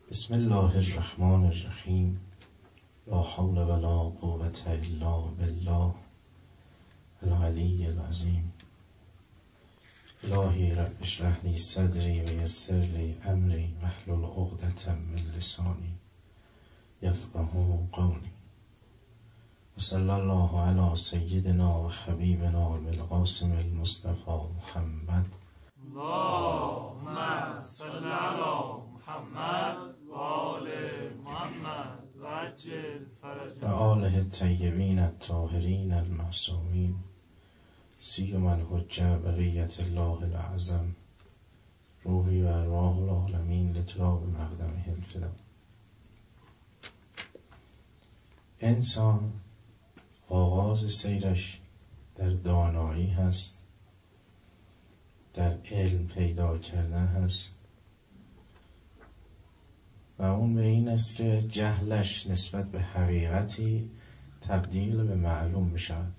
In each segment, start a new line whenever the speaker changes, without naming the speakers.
بسم الله الرحمن الرحیم. لا حول ولا قوة الا بالله العلی العظیم. الهی رب اشرح لی صدری و یسر لی امری واحلل عقدة من لسانی یفقهوا قولی. و صلی الله علی سیدنا و حبیبنا بالقاسم المصطفى محمد.
اللهم صل علی محمد و آل محمد و عجل
و
فرجهم.
آله الطیبین الطاهرین المعصومین سیما الحجة بقیت الله الاعظم روحی و ارواح العالمین لتراب مقدمه الفدا. انسان آغاز سیرش در دانایی هست، در علم پیدا کردن هست و اون به این است که جهلش نسبت به حقیقتی تبدیل به معلوم بشود.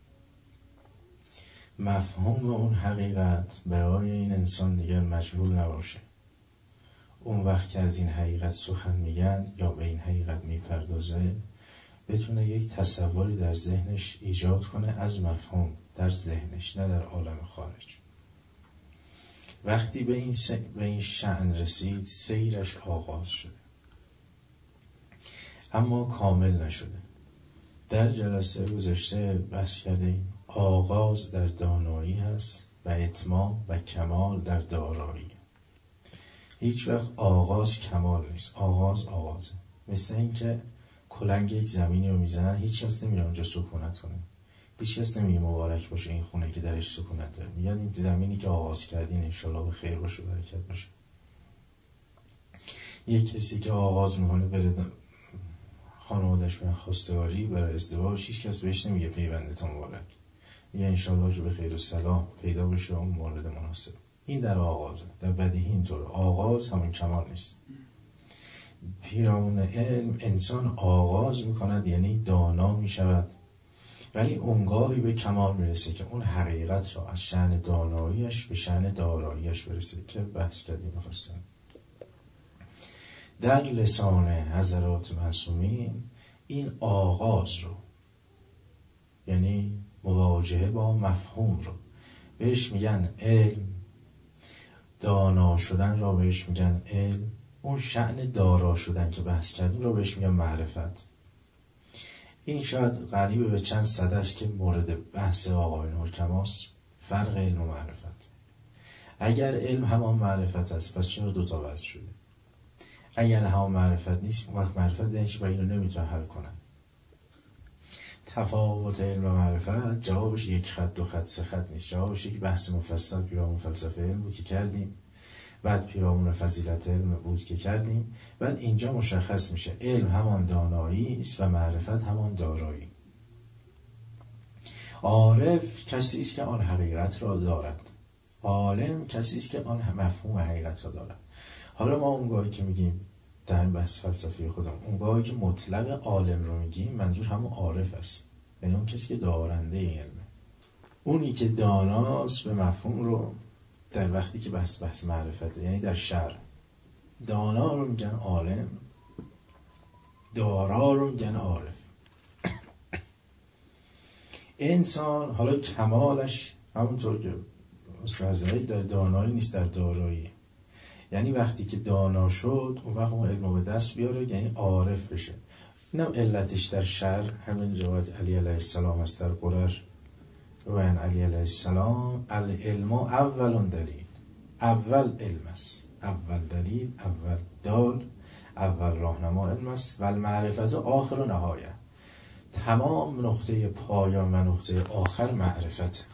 مفهوم اون حقیقت برای این انسان دیگر مجهول نباشه. اون وقت که از این حقیقت سخن میگن یا به این حقیقت میپردازه بتونه یک تصوری در ذهنش ایجاد کنه از مفهوم در ذهنش، نه در عالم خارج. وقتی به این شأن رسید سیرش آغاز شده، اما کامل نشده. در جلسه گذشته بحث کردیم آغاز در دانایی هست و اتمام و کمال در دارایی. هیچ وقت آغاز کمال نیست. آغازه. مثل این که کلنگ یک زمینی رو میزنن، هیچ کس نمیره اونجا سکونت کنه. هیچ کس نمیگه مبارک باشه این خونه که درش سکونت داره. میگن این زمینی که آغاز کردین انشالله به خیر باشه و برکت باشه. یک کسی که آغاز میکنه بره خانواده‌اش برن خواستگاری، برای ازدواج، هیچ کس بهش نمیگه پیوندتون مبارک. میگه انشالله که به خیر و صلاح پیدا بشه اون مورد مناسب. این در آغازه. در بدیهی اینطوره. آغاز همون کمال نیست. پیرامون علم انسان آغاز میکند، یعنی دانا میشود، ولی اونگاهی به کمال میرسه که اون حقیقت را از شأن داناییش به شأن داراییش برسه که بحث کردیم مفصل. در لسان حضرات معصومین این آغاز رو، یعنی مواجهه با مفهوم رو، بهش میگن علم. دانا شدن را بهش میگن علم. اون شأن دارا شدن که بحث کردیم رو بهش میگن معرفت. این شاید قریب به چند صده است که مورد بحث آقایان حکماست، فرق علم و معرفت. اگر علم همان معرفت است پس چرا دوتا وضع شده؟ اگر همان معرفت نیست اون وقت معرفت دنش با اینو نمیتونه حل کنن. تفاوت علم و معرفت جوابش یک خط، دو خط، سه خط نیست. جوابش که بحث مفصل پیرامون فلسفه علم بود که کردیم، بعد پیرامون فضیلت علم بود که کردیم. بعد اینجا مشخص میشه علم همان دانایی است و معرفت همان دارایی. عارف کسی است که آن حقیقت را دارد. عالم کسی است که آن مفهوم حقیقت را دارد. حالا ما اونگاهی که میگیم در این بحث فلسفی خودم، اونگاهی که مطلق عالم رو میگیم منظور همون عارف است، یعنی اون کسی که دارنده علمه. اونی که داناست به مفهوم رو در وقتی که بحث معرفته، یعنی در شرع، دانا رو میگن عالم، دارا رو میگن عارف. انسان حالا کمالش همونطور که استاد در دانایی نیست، در دارایی. یعنی وقتی که دانا شد اون وقت اون علم به دست بیاره، یعنی عارف بشه. اینم علتش در شرع همین روایت علی علیه السلام است در قرر. روایت علی علیه السلام العلم اول دلیل، اول علم است، اول دلیل، اول دال، اول راهنما علم است و المعرفت آخر و نهایه. تمام نقطه پایان و نقطه آخر معرفت.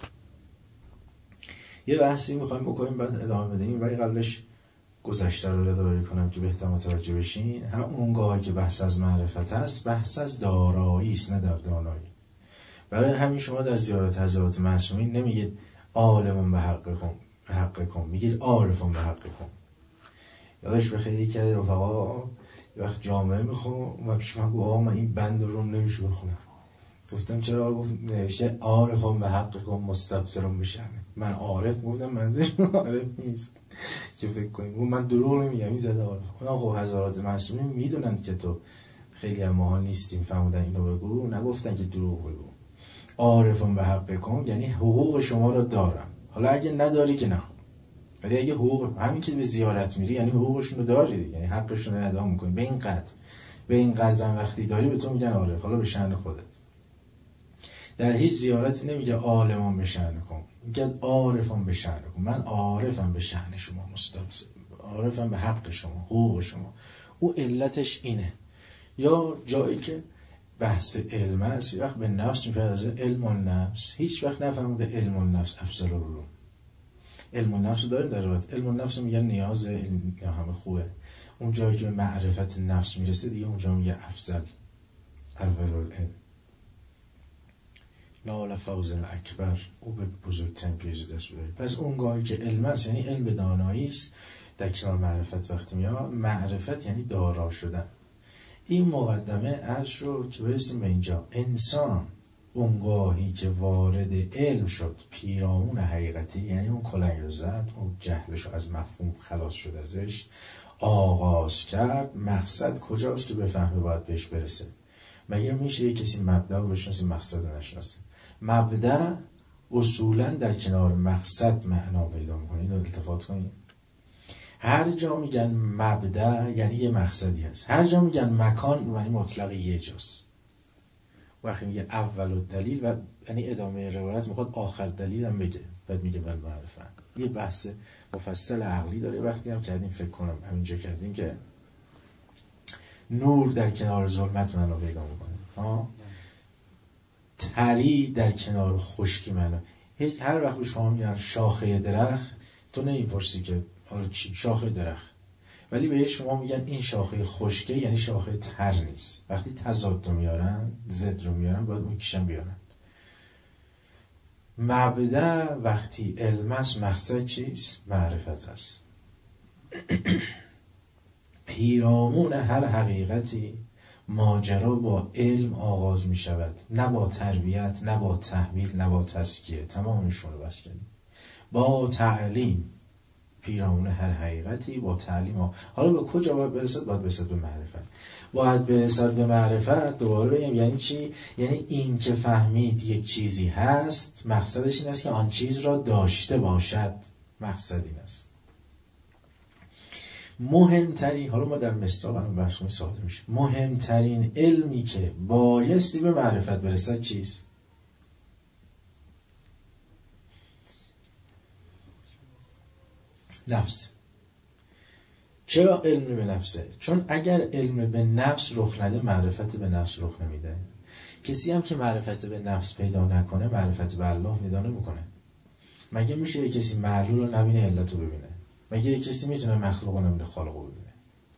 یه بحثی میخوایم بکنیم بعد ادامه بدیم، ولی قبلش گذشته رو یادآوری کنم که بهتر متوجه بشین. هم اونگاهی که بحث از معرفت است بحث از دارایی است، نه در دانایی. برای همین شما در زیارت حضرات معصومین نمیگید عالمون به حقکم، میگید عارفون به حقکم. یادش بخیر یکی از رفقا وقت جامعه میخونم و پیش من گفت آقا من این بند رو نمیشه بخونم. گفتم چرا؟ گفت نوشته عارفون به حقکم مستبصرون بشن. من عارف بودم، منظورم عارف نیست که فکر کنیم من دروغ نمیگم. این زده عارف. خب حضرات معصومین میدونند که تو خیلی هم ماها نیستیم، فرمودن اینو بگو، نگفتن که دروغ بگو. عارفون به حق کن یعنی حقوق شما رو دارم، حالا اگه نداری که نخون، ولی اگه حقوق همین که به زیارت میری یعنی حقوقشون رو داری، یعنی حقشون رو ادا میکنی. به این قدر هم وقتی داری به تو میگن عارف. حالا به شأن خودت در هیچ زیارتی نمیگه عالمان به شأن کن، میگه عارفان به شأن کن. من عارفم به شأن شما، عارفم به حق شما، حقوق شما. او علتش اینه. یا جایی که بحث علم است، وقت به نفس میپردازه، علم النفس. هیچ وقت نفهمیده علم النفس افضل العلوم. علم النفس رو داریم در روایت. علم النفس رو میگن نیاز، همه خوبه. اون جایی که به معرفت نفس میرسه دیگه اونجا میگه افضل، اول العلم. نال فوز الاکبر، او به بزرگترین پیروزی دست بده. پس اون گاهی که علم است یعنی علم دانایی است، در کنار معرفت وقتی میاد. معرفت یعنی دارا شدن. این مقدمه عرض شد که برسیم به اینجا. انسان اونگاهی که وارد علم شد، پیرامون حقیقتی، یعنی اون کلنگ رو زد، اون جهلش رو از مفهوم خلاص شد، ازش آغاز کرد. مقصد کجاست که بفهمه باید بهش برسه؟ مگه میشه یک کسی مبدأ رو بشناسه مقصد رو نشناسه؟ مبدأ اصولا در کنار مقصد معنا پیدا میکنه. اینو التفات کنید. هر جا میگن مبدأ یعنی یه مقصدی هست، هر جا میگن مکان یعنی مطلق یه جاست. وقتی میگه اول دلیل و یعنی ادامه روایت میخواد آخر دلیل هم بگه، بعد میگه بل معرفه. یه بحث مفصل عقلی داره. وقتی هم کردیم فکر کنم همینجا کردیم که نور در کنار ظلمت معنا پیدا میکنه، تری در کنار خشکی معنا. هر وقت به شما میگن شاخه درخت، تو نمیپرسی که حالا چی شاخه درخت، ولی به شما میگن این شاخه خشکه یعنی شاخه تر نیست. وقتی تضاد رو میارن، ضد رو میارن، باید میکشن بیارن. مبدأ وقتی علم است، مقصد چیست؟ معرفت است. پیرامون هر حقیقتی ماجرا با علم آغاز می شود، نه با تربیت، نه با تحویل، نه با تزکیه. تمامشون رو بس کردیم. با تعلیم پیرامون هر حقیقتی، با تعلیم حالا به کجا باید برسد؟ باید برسد به معرفت. باید برسد به معرفت. دوباره بگم یعنی چی؟ یعنی این که فهمید یک چیزی هست، مقصدش این است که آن چیز را داشته باشد. مقصد این است. مهمترین، حالا ما در مصداق الان بحث کنیم ساده میشه، مهمترین علمی که بایستی به معرفت برسد چیست؟ نفس. چرا علم به نفسه؟ چون اگر علم به نفس رخ نده، معرفت به نفس رخ نمیده. کسی هم که معرفت به نفس پیدا نکنه، معرفت به الله پیدا نمیکنه. مگه میشه یک کسی معلول رو نبینه علت رو ببینه؟ مگه یک کسی میتونه مخلوق رو نبینه خالق رو ببینه؟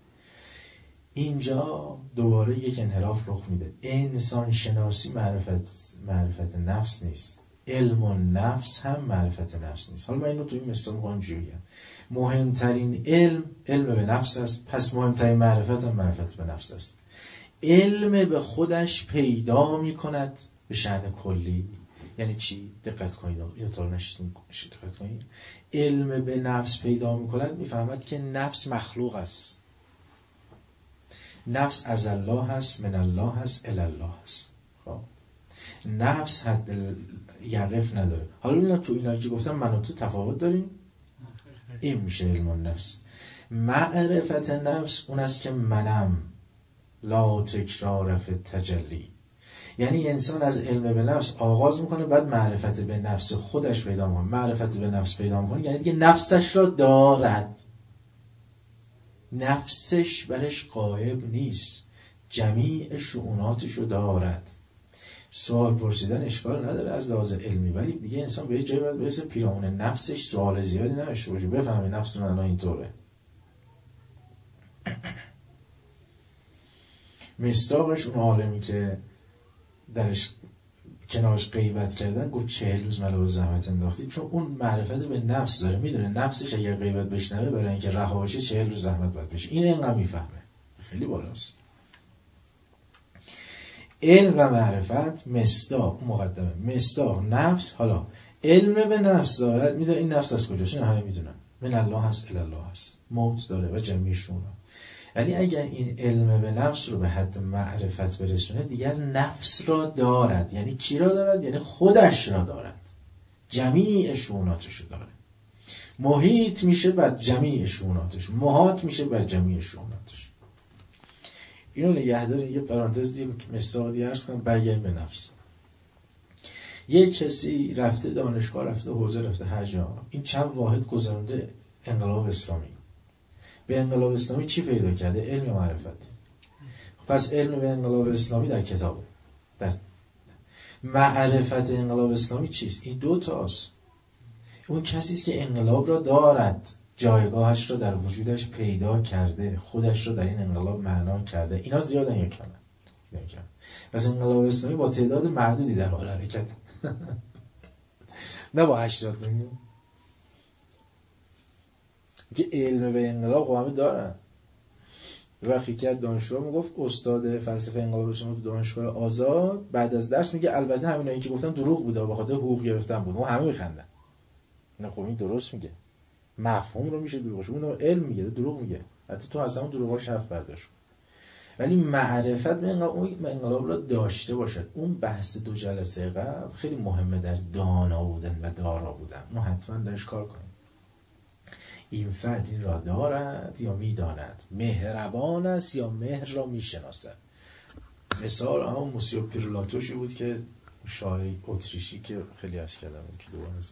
اینجا دوباره یک انحراف رخ میده. انسان شناسی معرفت نفس نیست، علم و نفس هم معرفت نفس نیست. حالا من اینو توی این مثال میخوام جویم. مهمترین علم به نفس است، پس مهمترین معرفت هم معرفت به نفس است. علم به خودش پیدا میکند به شأن کلی. یعنی چی؟ دقت کنید، اینو تا نشید دقت کنید. علم به نفس پیدا میکند، میفهمد که نفس مخلوق است. نفس از الله هست، من الله هست، الی الله هست. خب نفس حد یقف نداره. حالا اینا تو اینا که گفتم من و تو تفاوت داریم. این میشه علم النفس. معرفت نفس اون است که منم، لا تکرار فی تجلی. یعنی انسان از علم به نفس آغاز میکنه، بعد معرفت به نفس خودش پیدا میکنه. معرفت به نفس پیدا میکنه یعنی دیگه نفسش را دارد، نفسش برش غایب نیست، جمیع شؤوناتش رو دارد. سوال پرسیدن اشکال نداره از لحاظ علمی، ولی دیگه انسان به یه جایی باید برسه پیرامون نفسش سوال زیادی نداشته باشه، بفهمی نفس من اینطوره. مصداقش اون عالمی که درش کنارش غیبت کردن گفت 40 روز ملابس زحمت انداختی، چون اون معرفت به نفس داره، میدونه نفسش اگر غیبت بشنوه برای اینکه رها بشه 40 روز زحمت باید بشه. این اینقدر میفهمه، خیلی بالاست. علم و معرفت مصداق مقدمه، مصداق نفس. حالا علم به نفس دارد، میدونه این نفس از کجاست، این همه میدونن من الله هست الی الله هست، موت داره و جمیعشون. ولی اگر این علم به نفس رو به حد معرفت برسونه دیگر نفس را دارد. یعنی کی را دارد؟ یعنی خودش را دارد، جمیع شؤوناتش رو داره، محیط میشه بر جمیع شؤوناتش، محاط میشه بر جمیع شؤوناتش. اینو نگه داریم. یه پرانتز دیگه مثالی عرض کنم برگردیم به نفس. یک کسی رفته دانشگاه، رفته حوزه، رفته هر جا، این چند واحد گذرونده انقلاب اسلامی. به انقلاب اسلامی چی پیدا کرده؟ علم معرفت. پس علم به انقلاب اسلامی در کتابه. در معرفت انقلاب اسلامی چیست؟ این دو تاست. اون کسی است که انقلاب را دارد، جایگاهش را در وجودش پیدا کرده، خودش را در این انقلاب معنا کرده. اینا زیادن یا کمن؟ پس انقلاب اسلامی با تعداد محدودی در حال حرکت نه با 80 میلیون. که علم به انقلاب همه دارن. وقتی که دانشجو میگفت استاد فلسفه انقلاب اسلامی تو دانشگاه آزاد بعد از درس میگه البته همینایی که گفتم دروغ بوده، به خاطر حقوق گرفتن بود. ما همه میخندن. نه خب این درست میگه، مفهوم رو میشه دروغش، اون علم میگه دروغ میگه، حتی تو از همون دروغاش حرف برداشت. ولی معرفت به انقلاب را داشته باشد. اون بحث 2 جلسه قبل خیلی مهمه در دانا بودن و دارا بودن. ما حتما درش کار کنیم. این فرد این را دارد یا میداند، مهربان است یا مهر را میشناسد. مثال همون موسیو پیرولاتوشی بود که شاعری اتریشی که خیلی عرض کردم که دوباره از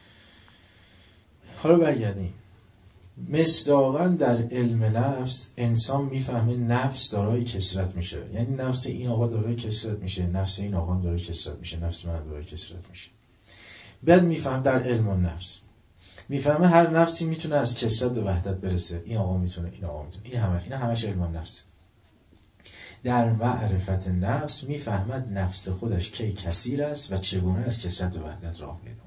حالا برگردیم. مصداقاً در علم نفس انسان میفهمه نفس دارای کثرت میشه. یعنی نفس این آقا دارای کثرت میشه، نفس این آقا دارای کثرت میشه، نفس من دارای کثرت میشه. بعد میفهم در علم النفس میفهمه هر نفسی میتونه از کثرت به وحدت برسه. این آقا میتونه، این آقا میتونه، این همش علم النفس. در معرفت نفس میفهمد نفس خودش کی کثیر است و چگونه از کثرت به وحدت راه پیدا.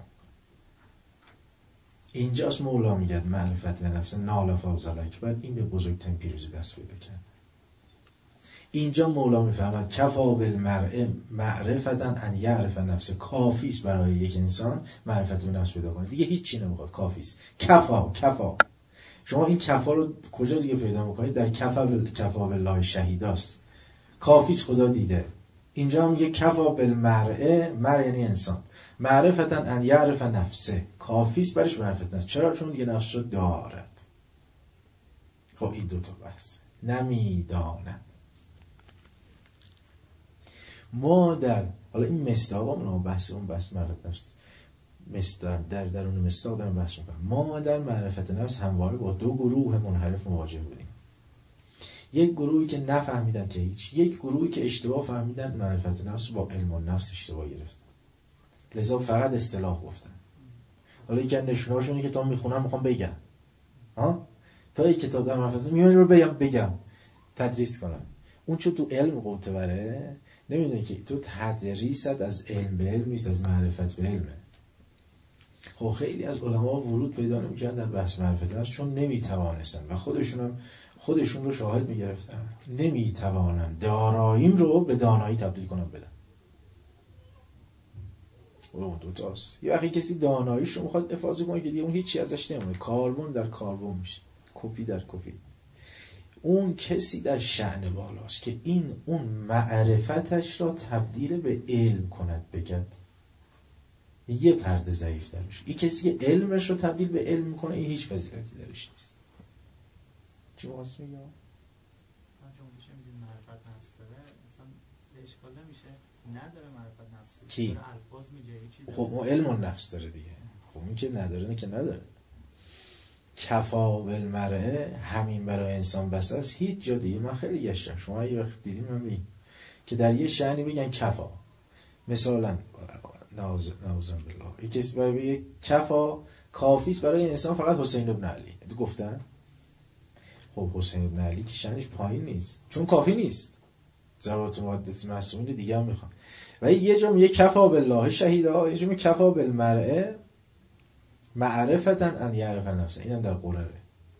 اینجاست مولا میگه معرفت نفس نال فوز الاکبر، این به بزرگترین پیروزی دست پیدا کرد. اینجا مولا میفهمد کفا بالمرء معرفتا ان یعرف نفس، کافی است برای یک انسان معرفت نفس پیدا کنه، دیگه هیچ چی نمیخواد، کافی است. کفا شما این کفا رو کجا دیگه پیدا میکنید؟ در کفا بالله شهیداست. کافی است، خدا دیده. اینجا میگه کفا بالمرء، مر یعنی انسان، معرفتا ان یعرف نفسه، کافی است برش معرفت نفس. چرا؟ چون دیگه نفس رو دارد. خب این 2 تا بحث. نمیداند. ما در حالا این مصداقامون بحث اون بحث معرفت نفس مصداق در درون مصداق دارم بحث میکنم. ما در معرفت نفس همواره با 2 گروه منحرف مواجه بودیم. یک گروهی که نفهمیدن که هیچ، یک گروهی که اشتباه فهمیدن، معرفت نفس با علم النفس اشتباه گرفتن، لذا فقط اصطلاح گفتن. حالا یکی از نشونهاشونه که تا میخونم میخوام بگم تا یک کتاب در معرفت میون رو بگم تدریس کنم. اون چون تو علم قوته بره نمیدونه که تو تدریست از علم به علم نیست، از معرفت به علمه. خب خیلی از علما ورود پیدا نمی‌کردن در بحث معرفت نفس چون نمیتوانستن و خودشون رو شاهد میگرفتن. نمیتوانن داراییم رو به دانایی تبدیل کنن بدن. اون 2 تاست. یه وقتی کسی داناییش رو میخواد افاضه کنه که دیگه اون هیچی ازش نمونه، کربن در کربن میشه، کپی در کپی. اون کسی در شأن بالاست که اون معرفتش را تبدیل به علم کند، بگد یه پرده ضعیف در میشه. این کسی که علمش رو تبدیل به علم میکنه این هیچ فضیلتی درش نیست. چی واسه میگم؟
چون میشه معرفت نفس داره مثلا اشکال نمیشه نداره معرفت نفس
کی؟
الفاظ میگه
خب اون علم النفس داره دیگه. خب این که نداره نه که نداره. کفا بالمرء همین برای انسان بس است. هیچ جا دیگه من خیلی گشتم، شما یه وقت دیدیم من بگیم که در یه شأنی بگن کفا، مثلا نعوذ بالله یک کسی باید بگه کفا کافی است برای انسان فقط حسین ابن علی. گفتن خب حسین ابن علی که شأنش پایین نیست چون کافی نیست، ذوات مقدس معصومین دیگه هم میخوان. و یه جا میگه کفا بالله شهیدا، یه جا میگه کفا بالمرء معرفتا ان یعرف نفسه. اینم در قرآنه.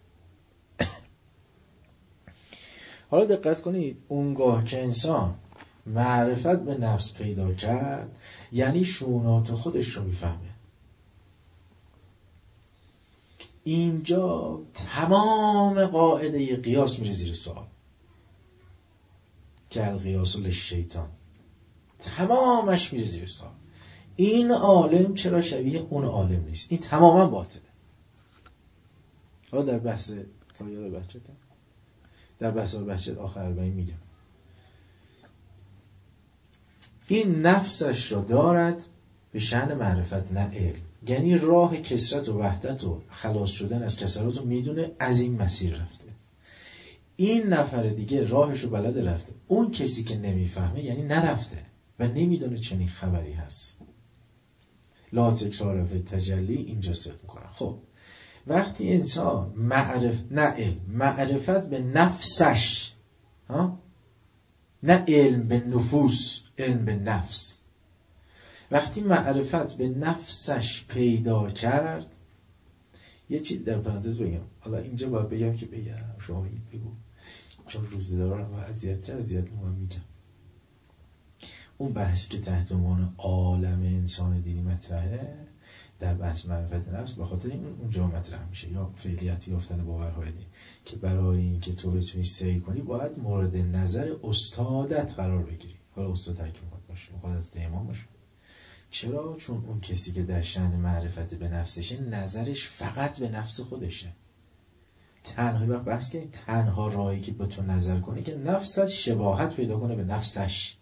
حالا دقت کنید، اونگاه که انسان معرفت به نفس پیدا کرد یعنی شؤونات خودش رو میفهمه. اینجا تمام قاعده قیاس میره زیر سوال. که القیاس للشیطان، تمامش میره زیر سوال. این عالم چرا شبیه اون عالم نیست؟ این تماما باطله. حالا در بحث تا یاد بچه‌تون، در بحث بچه‌ت آخر 40 میگم این نفسش را دارد به شأن معرفت نه علم. یعنی راه کثرت و وحدت و خلاص شدن از کثرات رو میدونه، از این مسیر رفته. این نفر دیگه راهش رو بلد رفته. اون کسی که نمیفهمه یعنی نرفته و نمیدونه چنین خبری هست. لا تکرار فی تجلی اینجا صدق میکنه. خب وقتی انسان معرفت به نفسش، نه علم به نفوس، علم به نفس، وقتی معرفت به نفسش پیدا کرد، یه چیز در پرانتز بگم، حالا اینجا باید بگم که بگم شما بگو، چون روزداران و اذیت من میگم. اون بحثی که تحت عنوان عالم انسان دینی مطرحه در بحث معرفت نفس، به خاطر این اونجا مطرح میشه، یا فعلیتی یافتن باورهای دینی، که برای این که تو بتونی سیر کنی باید مورد نظر استادت قرار بگیری. حالا استاد حکیم باشه، میخواد از امام باشه. چرا؟ چون اون کسی که در شأن معرفت به نفسشه نظرش فقط به نفس خودشه. تنها وقت بحث کنی، تنها راهی که به تو نظر کنی که نفست شباهت پیدا کنه به نفسش.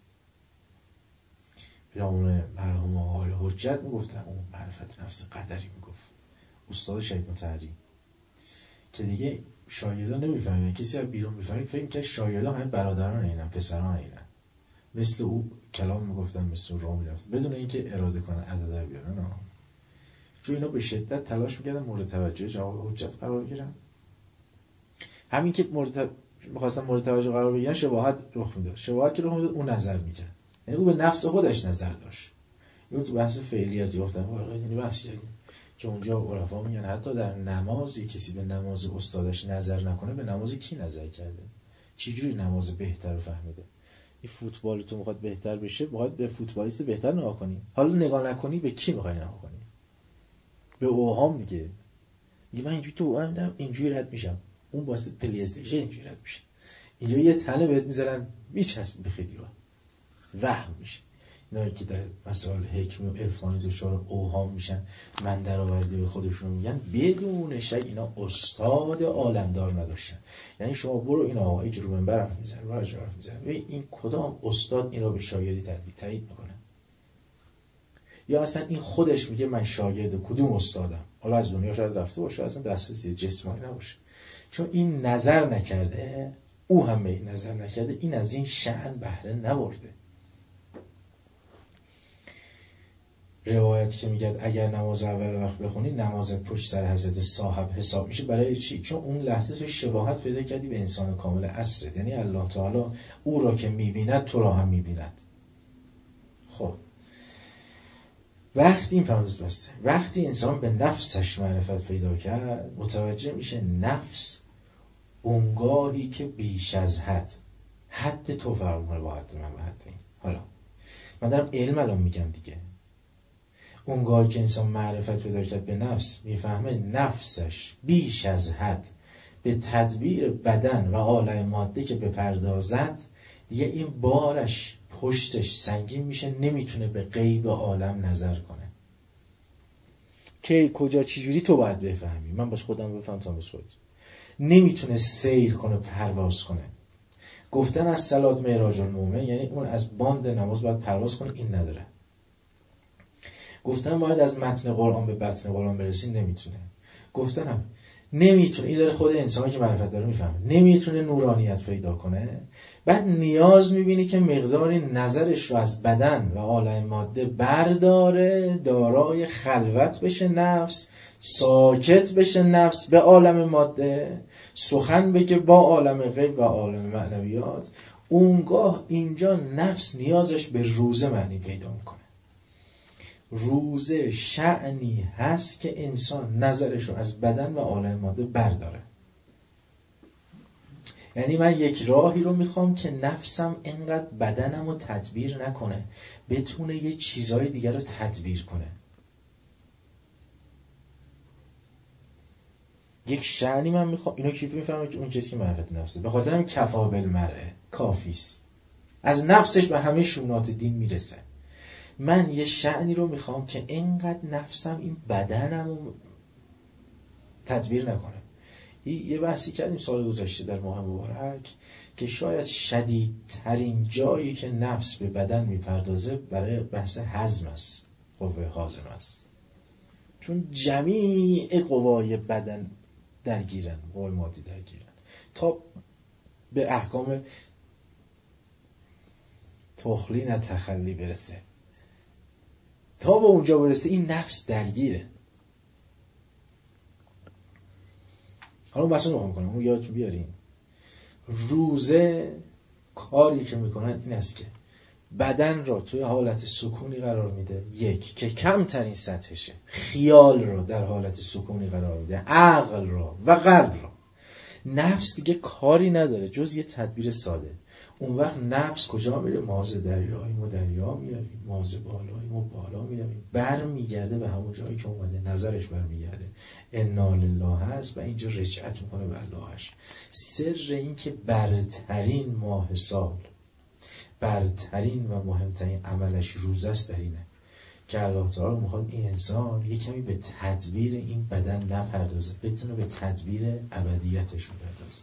پیرامون مرحوم آقای حجت میگفتن اون معرفت نفس قدری میگفت، استاد شهید مطهری، که دیگه شاگردان نمیفهمن، کسی از بیرون میفهمه فکر می‌کنه شاگردان همه برادران اینن، پسران اینن، مثل او کلام میگفتن، مثل او راه میرفتن بدون اینکه اراده کنن عدد بیارن. چون اینا به شدت تلاش میکردن مورد توجه جواب حجت قرار بگیرن. همین که میخواستن مورد توجه قرار بگیرن، شباهت رخ میداد. شباهت که رخ میداد اون نظر میکرد، یعنی او به نفس خودش نظر داشت. اینو تو بحث فعلیت گفتن، یعنی بحث کردیم که اونجا عرفا میگن حتی در نمازی کسی به نماز استادش نظر نکنه، به نماز کی نظر کرده؟ چجوری نماز بهتر رو فهمیده؟ این فوتبال تو میخواد بهتر بشه، باید به فوتبالیست بهتر نگاه کنی. حالا نگاه نکنی به کی میخوای نگاه کنی؟ به اوهام میگه من اینجوری تو اوهام میدم اینجوری رد میشم، اون واسه پلی استیشن اینجوری رد میشه. اینجا یه تنه بهت میذارن میچسب به خیلی‌ها، وهم میشه. اینا که در مسائل حکمی و عرفانی دچار اوهام میشن، من درآورده خودشون میگن، بدون شک اینا استاد عالمدار نداشتن. یعنی شما برو این آقایی که رو منبر حرف میزنه، رو حرف میزنه، ببین این کدام استاد این رو به شاگردی تایید میکنه، یا اصلا این خودش میگه من شاگرد کدوم استادم. حالا از دنیا شاید رفته باشه، اصلا دسترسی جسمانی نباشه، چون این نظر نکرده، او هم به این نظر نکرده، این از این شأن بهره نبرده. روایتی که میگه اگر نماز اول وقت بخونی، نمازت پشت سر حضرت صاحب حساب میشه. برای چی؟ چون اون لحظه تو شباهت پیدا کردی به انسان کامل عصرت، یعنی الله تعالی او را که میبیند تو را هم میبیند. خب وقتی این فرض بسته، وقتی انسان به نفسش معرفت پیدا کرد، متوجه میشه نفس اونگاهی که بیش از حد تو فرق کنه با حد من و حد این. حالا من دارم علم الان میگم دیگه. اونگاهی که انسان معرفت پیدا کرد به نفس، میفهمه نفسش بیش از حد به تدبیر بدن و عالم ماده که بپردازد، دیگه این بارش پشتش سنگین میشه، نمیتونه به غیب عالم نظر کنه. که کجا چجوری تو باید بفهمی، من باش خودم بفهم تا بس خود. نمیتونه سیر کنه، پرواز کنه. گفتن از صلات معراج المومن، یعنی اون از باند نماز باید پرواز کنه، این نداره. گفتن باید از متن قرآن به بطن قرآن برسی، نمیتونه. گفتنم نمیتونه، این داره خود انسانی که معرفت داره میفهمه، نمیتونه نورانیت پیدا کنه. بعد نیاز میبینی که مقداری نظرش رو از بدن و عالم ماده برداره، دارای خلوت بشه نفس، ساکت بشه نفس به عالم ماده، سخن بگه با عالم غیب و عالم معنویات. اونگاه اینجا نفس نیازش به روزه معنی پیدا میکنه. روزه شأنی هست که انسان نظرش رو از بدن و عالم ماده برداره. یعنی من یک راهی رو میخوام که نفسم اینقدر بدنم رو تدبیر نکنه، بتونه یه چیزای دیگر رو تدبیر کنه. یک شأنی من میخوام، اینو کی میفهمه که اون کسی که معرفت نفسه. به خاطر همین کفا بالمرء، کافیست، از نفسش به همه شونات دین میرسه. من یه شأنی رو میخوام که اینقدر نفسم این بدنم رو تدبیر نکنه. یه بحثی کردیم سال گذشته در ماه مبارک که شاید شدیدترین جایی که نفس به بدن میپردازه برای بحث هضم است، قوه هاضمه است. چون جمیع قوای بدن درگیرن، قوای مادی درگیرن تا به احکام تخلی نه تخلی برسه. تا به اونجا برسه این نفس درگیره. حالا اون بحثو نخواهم کنم، اون یادتون بیارین. روزه کاری که میکنن این است که بدن را توی حالت سکونی قرار میده، یک که کمترین سطحشه، خیال را در حالت سکونی قرار میده، عقل را و قلب را. نفس دیگه کاری نداره جز یه تدبیر ساده. اون وقت نفس کجا میره؟ ماز دریاییم و دریا میرویم، ماز بالاییم و بالا میرویم، بر میگرده به همون جایی که اومده، نظرش بر میگرده انا لله هست و اینجا رجعت میکنه به اللهش. سر این که برترین ماه سال، برترین و مهمترین عملش روزه است در اینه که الله تعالی میخواد این انسان یک کمی به تدبیر این بدن نپردازه، بتونه به تدبیر ابدیتش بپردازه.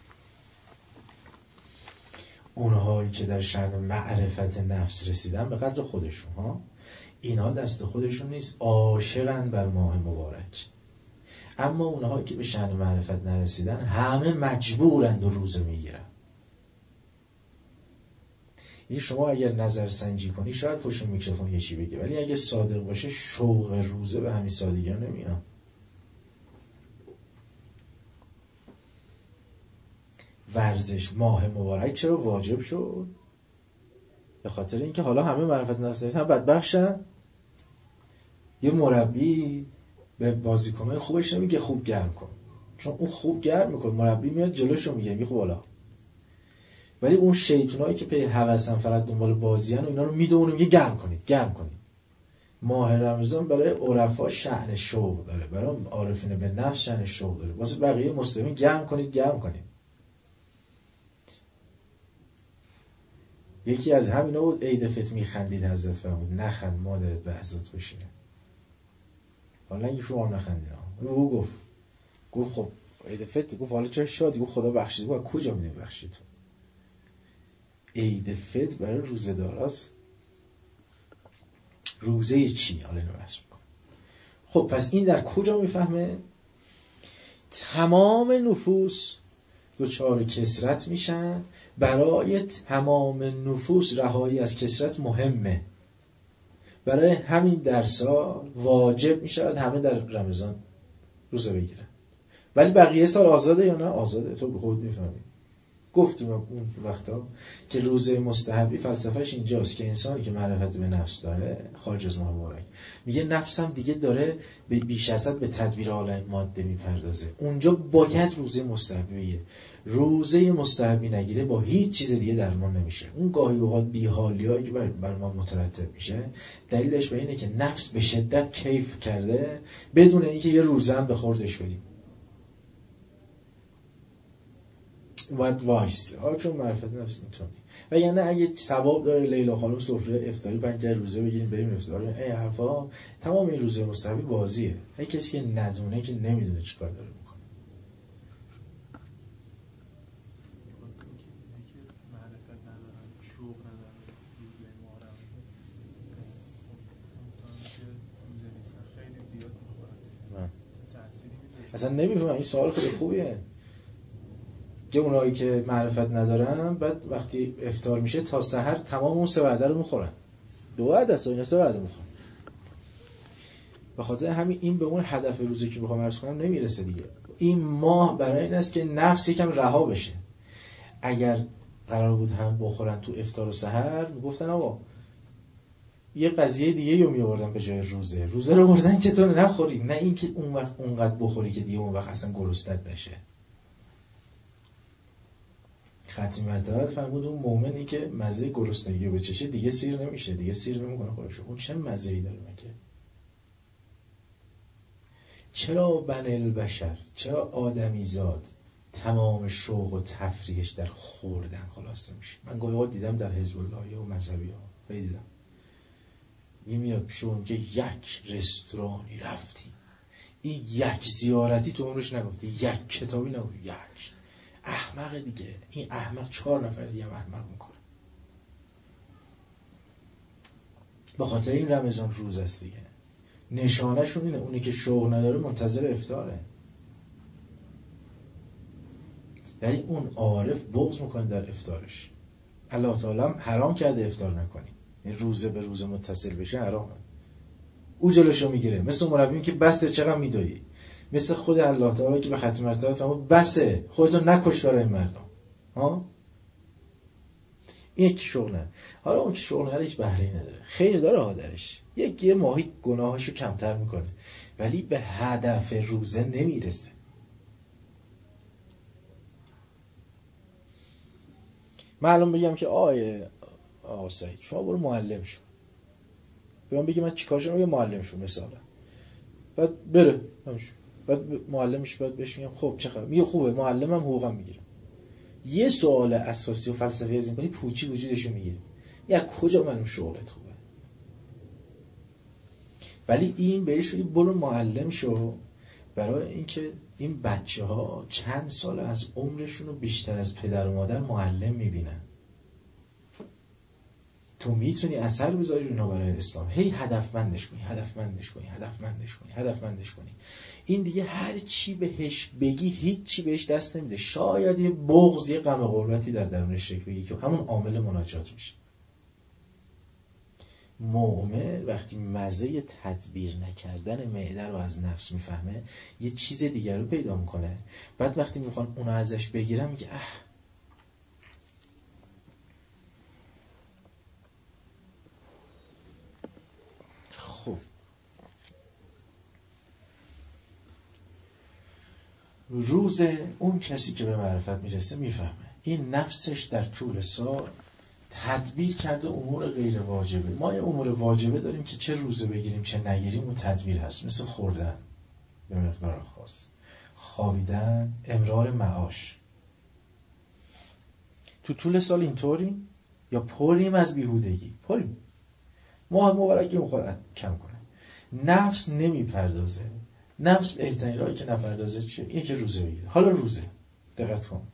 اونهایی که در شأن معرفت نفس رسیدن به قدر خودشون ها، اینها دست خودشون نیست، عاشقن بر ماه مبارک. اما اونهایی که به شأن معرفت نرسیدن همه مجبورند و روزه میگیرن. این شما اگر نظر سنجی کنی شاید پشت میکروفون یه چی بگه، ولی اگه صادق باشه شوق روزه به همین سادگی ها نمیاد. ورزش ماه مبارک چرا واجب شد؟ به خاطر اینکه حالا همه معرفت نفس هم بدبخشن. یه مربی به بازیکنای خوبش نمیگه خوب گرم کن، چون اون خوب گرم میکنه، مربی میاد جلوشو میگه خوب بالا. ولی اون شیطونایی که پی هوسن فقط دنبال بازیان و اینا رو میدونه میگه گرم کنید گرم کنید. ماه رمضان برای عرفا شأن شوق داره، برای عارفین به نفس شأن شوق داره، واسه بقیه مسلمین گرم کنید گرم کنید. یکی از همینا بود عید فطر میخندید حضرت فرمود نخند مادرت به عزت بشینه. حالا اگه شما نخندید او گفت خب عید فطر، گفت حالا چرا شادی؟ گفت خدا بخشید. گفت کجا میدونی بخشید؟ عید فطر برای روزه داراست. روزه چی؟ حالا اینو بحث میکنم. خب پس این در کجا میفهمه؟ تمام نفوس دچار کثرت میشن. برای تمام نفوس رهایی از کثرت مهمه. برای همین در سال واجب میشود همه در رمضان روزه بگیرن. ولی بقیه سال آزاده یا نه؟ آزاده. تو به خود میفهمی. گفتیم اون وقتا که روزه مستحبی فلسفهش اینجاست که انسانی که معرفت به نفس داره خارج از ماه مبارک میگه نفسم دیگه داره بیش از حد به تدبیر عالم ماده میپردازه، اونجا باید روزه مستحبی بگیره. روزه مستحبی نگیره با هیچ چیز دیگه درمان نمیشه. اون گاهی اوقات بی‌حالیایی که بر ما مترتب میشه دلیلش به اینه که نفس به شدت کیف کرده بدون اینکه یه روزه هم به خوردش بدیم. باید وایسته چون معرفت نفس میتونی. و یعنی اگه ثواب داره لیلا خانم سفره افطاری 5 روزه بگیریم بریم افطاری، ای حرفا تمام این روزه مستحبی بازیه. هی کسی که ندونه که نمیدونه چیکار داره میکنه. اصلا نمیفهمم. این سوال خیلی خوبیه که اونایی که معرفت ندارن بعد وقتی افطار میشه تا سحر تمام اون 3 وعده رو میخورن. 2 وعده است اینا 3 وعده میخورن. به خاطر همین این به اون هدف روزی که بخوام عرض کنم نمیرسه دیگه. این ماه برای این است که نفس یکم رها بشه. اگر قرار بود هم بخورن تو افطار و سحر میگفتن آقا یه قضیه دیگه رو میآوردن به جای روزه رو بردن که تو نخوری، نه اینکه اون وقت اونقدر بخوری که دیگه اون وقت اصلا گرسنت نشه. ختم مرتبت فرمود اون مومنی که مزه گرسنگی رو بچشه دیگه سیر نمیشه، دیگه سیر نمیکنه خودشو. اون چه مزه‌ای داره مگه؟ چرا بنی البشر، چرا آدمی زاد تمام شوق و تفریحش در خوردن خلاصه میشه؟ من گاهی اوقات دیدم در حزب الله و مذهبی ها دیدم این میاد پیشون که یک رستورانی رفتیم، این یک زیارتی تو عمرش نگفته، یک کتابی نگفته، یک احمق دیگه. این احمق 4 نفر دیگه هم احمق میکنه. به خاطر این رمضان روز است دیگه. نشانهشون اینه، اونی که شوق نداره منتظر افطاره. یعنی اون عارف بغض میکنه در افطارش. الله تعالی هم حرام کرده افطار نکنی، این روزه به روزه متصل بشه حرامه. او جلوشو میگیره، مثل مربی که بسه چقدر میدوی، مثل خود الله تعالی که به ختم مرتبه فرمود بسه خودتو نکش برای این مردم. ها این که شغل نه. حالا اون که شغل نداره هیچ بهره‌ای نداره، خیر داره آدرش، یه ماهی گناهاشو کمتر میکنه ولی به هدف روزه نمیرسه. من الان بگم که آقا سعید شما برو معلم شو، به من بگی من چیکار کنم، بگم معلم شو مثلا، بعد بره همش، بعد معلمش بعد بهش میگم خب چه خبر، میگه خوبه معلمم حقوقم میگیرم. یه سوال اساسی و فلسفی از این کنی پوچی وجودشو میگیره، یا کجا منم شغلت خوبه. ولی این بهش میگه برو معلم شو، برای اینکه این بچه‌ها چند سال از عمرشون رو بیشتر از پدر و مادر معلم میبینن. تو میتونی اثر بذاری رو اینا برای اسلام. هی هدفمندش کنی، هدفمندش کنی، هدفمندش کنی، هدفمندش کنی. این دیگه هر چی بهش بگی هیچ چی بهش دست نمیده. شاید یه بغض، یه غم غربتی در درونش شکل بگی که همون عامل مناجات میشه. مؤمن وقتی مزه تدبیر نکردن معده رو از نفس میفهمه، یه چیز دیگر رو پیدا میکنه. بعد وقتی میخوان اونو ازش بگیرن میگه خب روز اون کسی که به معرفت میرسه میفهمه این نفسش در طول سال تدبیر کرده امور غیر واجبه. ما این امور واجبه داریم که چه روزه بگیریم چه نگیریم اون تدبیر هست، مثل خوردن به مقدار خاص، خوابیدن، امرار معاش. تو طول سال اینطوریم یا پریم از بیهودگی؟ پریم. ماه مبارکی میخواد کم کنه. نفس نمیپردازه. نفس بهترین راهی که نپردازه چیه؟ اینه که روزه بگیره. حالا روزه دقت کن،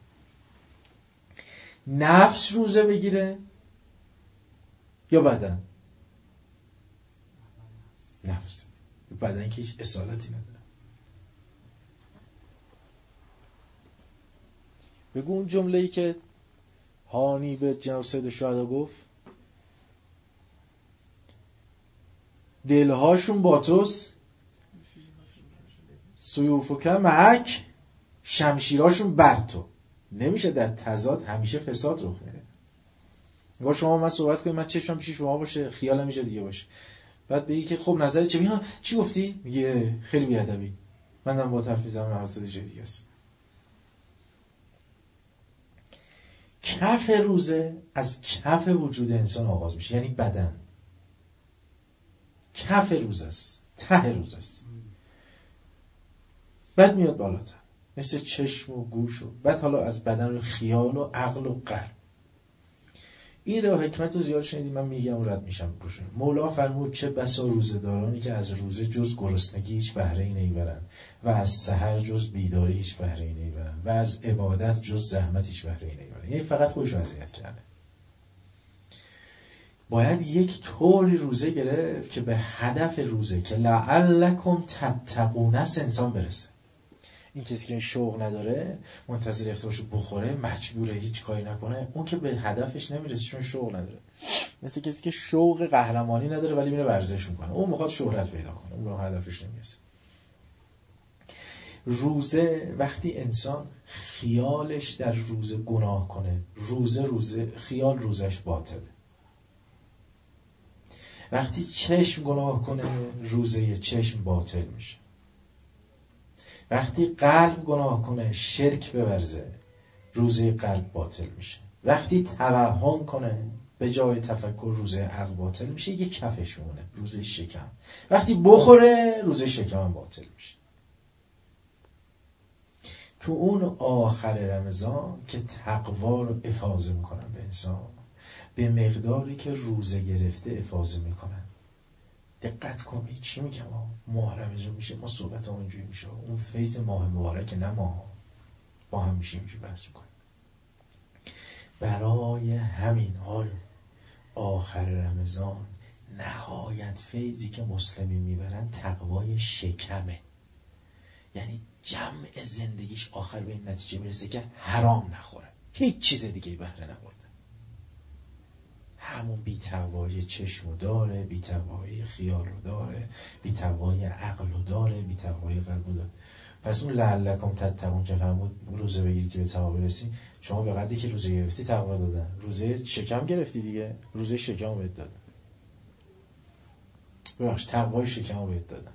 نفس روزه بگیره یا بدن؟ نفس. بدن که هیچ اصالتی نداره. بگو اون جمله‌ای که هانی به جناب سید الشهدا گفت دلهاشون با توست سیوفک معک، شمشیراشون بر تو. نمیشه در تضاد همیشه فساد رخ میده. اگه شما من صحبت کنید من چشمم پیش شما باشه خیالم میشه دیگه باشه، بعد بگی که خب نظرت چه؟ میگه چی گفتی؟ میگه خیلی بی‌ادبی، منم با حرف میزنم حواسم جای دیگه است. کف روزه از کف وجود انسان آغاز میشه، یعنی بدن. کف روز است، ته روز است، بعد میاد بالاتر مثل چشم و گوش و بعد حالا از بدن رو خیال و عقل و قلب. این رو حکمت رو زیاد شنیدیم، من میگم و رد میشم روشون. مولا فرمود چه بسا روزه‌دارانی که از روزه جز گرسنگی هیچ بهره‌ای نمیبرند و از سحر جز بیداری هیچ بهره‌ای نمیبرند و از عبادت جز زحمت هیچ بهره‌ای نمیبرند. یعنی فقط خودش رو اذیت کرده. باید یک طوری روزه گرفت که به هدف روزه که لعلکم تتقون است انسان برسه. این کسی که شوق نداره منتظر افطارشو بخوره مجبوره هیچ کاری نکنه، اون که به هدفش نمیرسه چون شوق نداره. مثل کسی که شوق قهرمانی نداره ولی میره ورزش میکنه، اون میخواد شهرت پیدا کنه، اون به هدفش نمیرسه. روزه وقتی انسان خیالش در روزه گناه کنه، روزه خیال روزش باطله. وقتی چشم گناه کنه روزه چشم باطل میشه. وقتی قلب گناه کنه شرک بورزه روزه قلب باطل میشه. وقتی توهم کنه به جای تفکر روزه عقل باطل میشه، یک کفش مونه روزه شکم. وقتی بخوره روزه شکم هم باطل میشه. تو اون آخر رمضان که تقوا رو افاضه میکنن به انسان، به مقداری که روزه گرفته افاضه میکنن. دقت کنید چی میگم، ماه رمضان میشه ما صحبت هم اینجوری میشه، اون فیض ماه مبارک نه ماه با هم میشه اینجوری بحث میکنیم. برای همین های آخر رمضان نهایت فیضی که مسلمی میبرن تقوای شکمه، یعنی جمع زندگیش آخر به این نتیجه میرسه که حرام نخوره، هیچ چیز دیگه بهره نبرده. همون بی‌تقوایی چشم داره، بی‌تقوایی خیال رو داره، بی‌تقوایی عقل رو داره، بی‌تقوایی قلب رو داره. پس اون لعلکم تتقون که فرمود روزه بگیری که به تقوا برسی، شما به قدری که روزه گرفتی تقوا دادن، روزه شکم گرفتی دیگه، روزه شکم رو بهت دادن، ببخش تقوای شکم رو بهت دادن.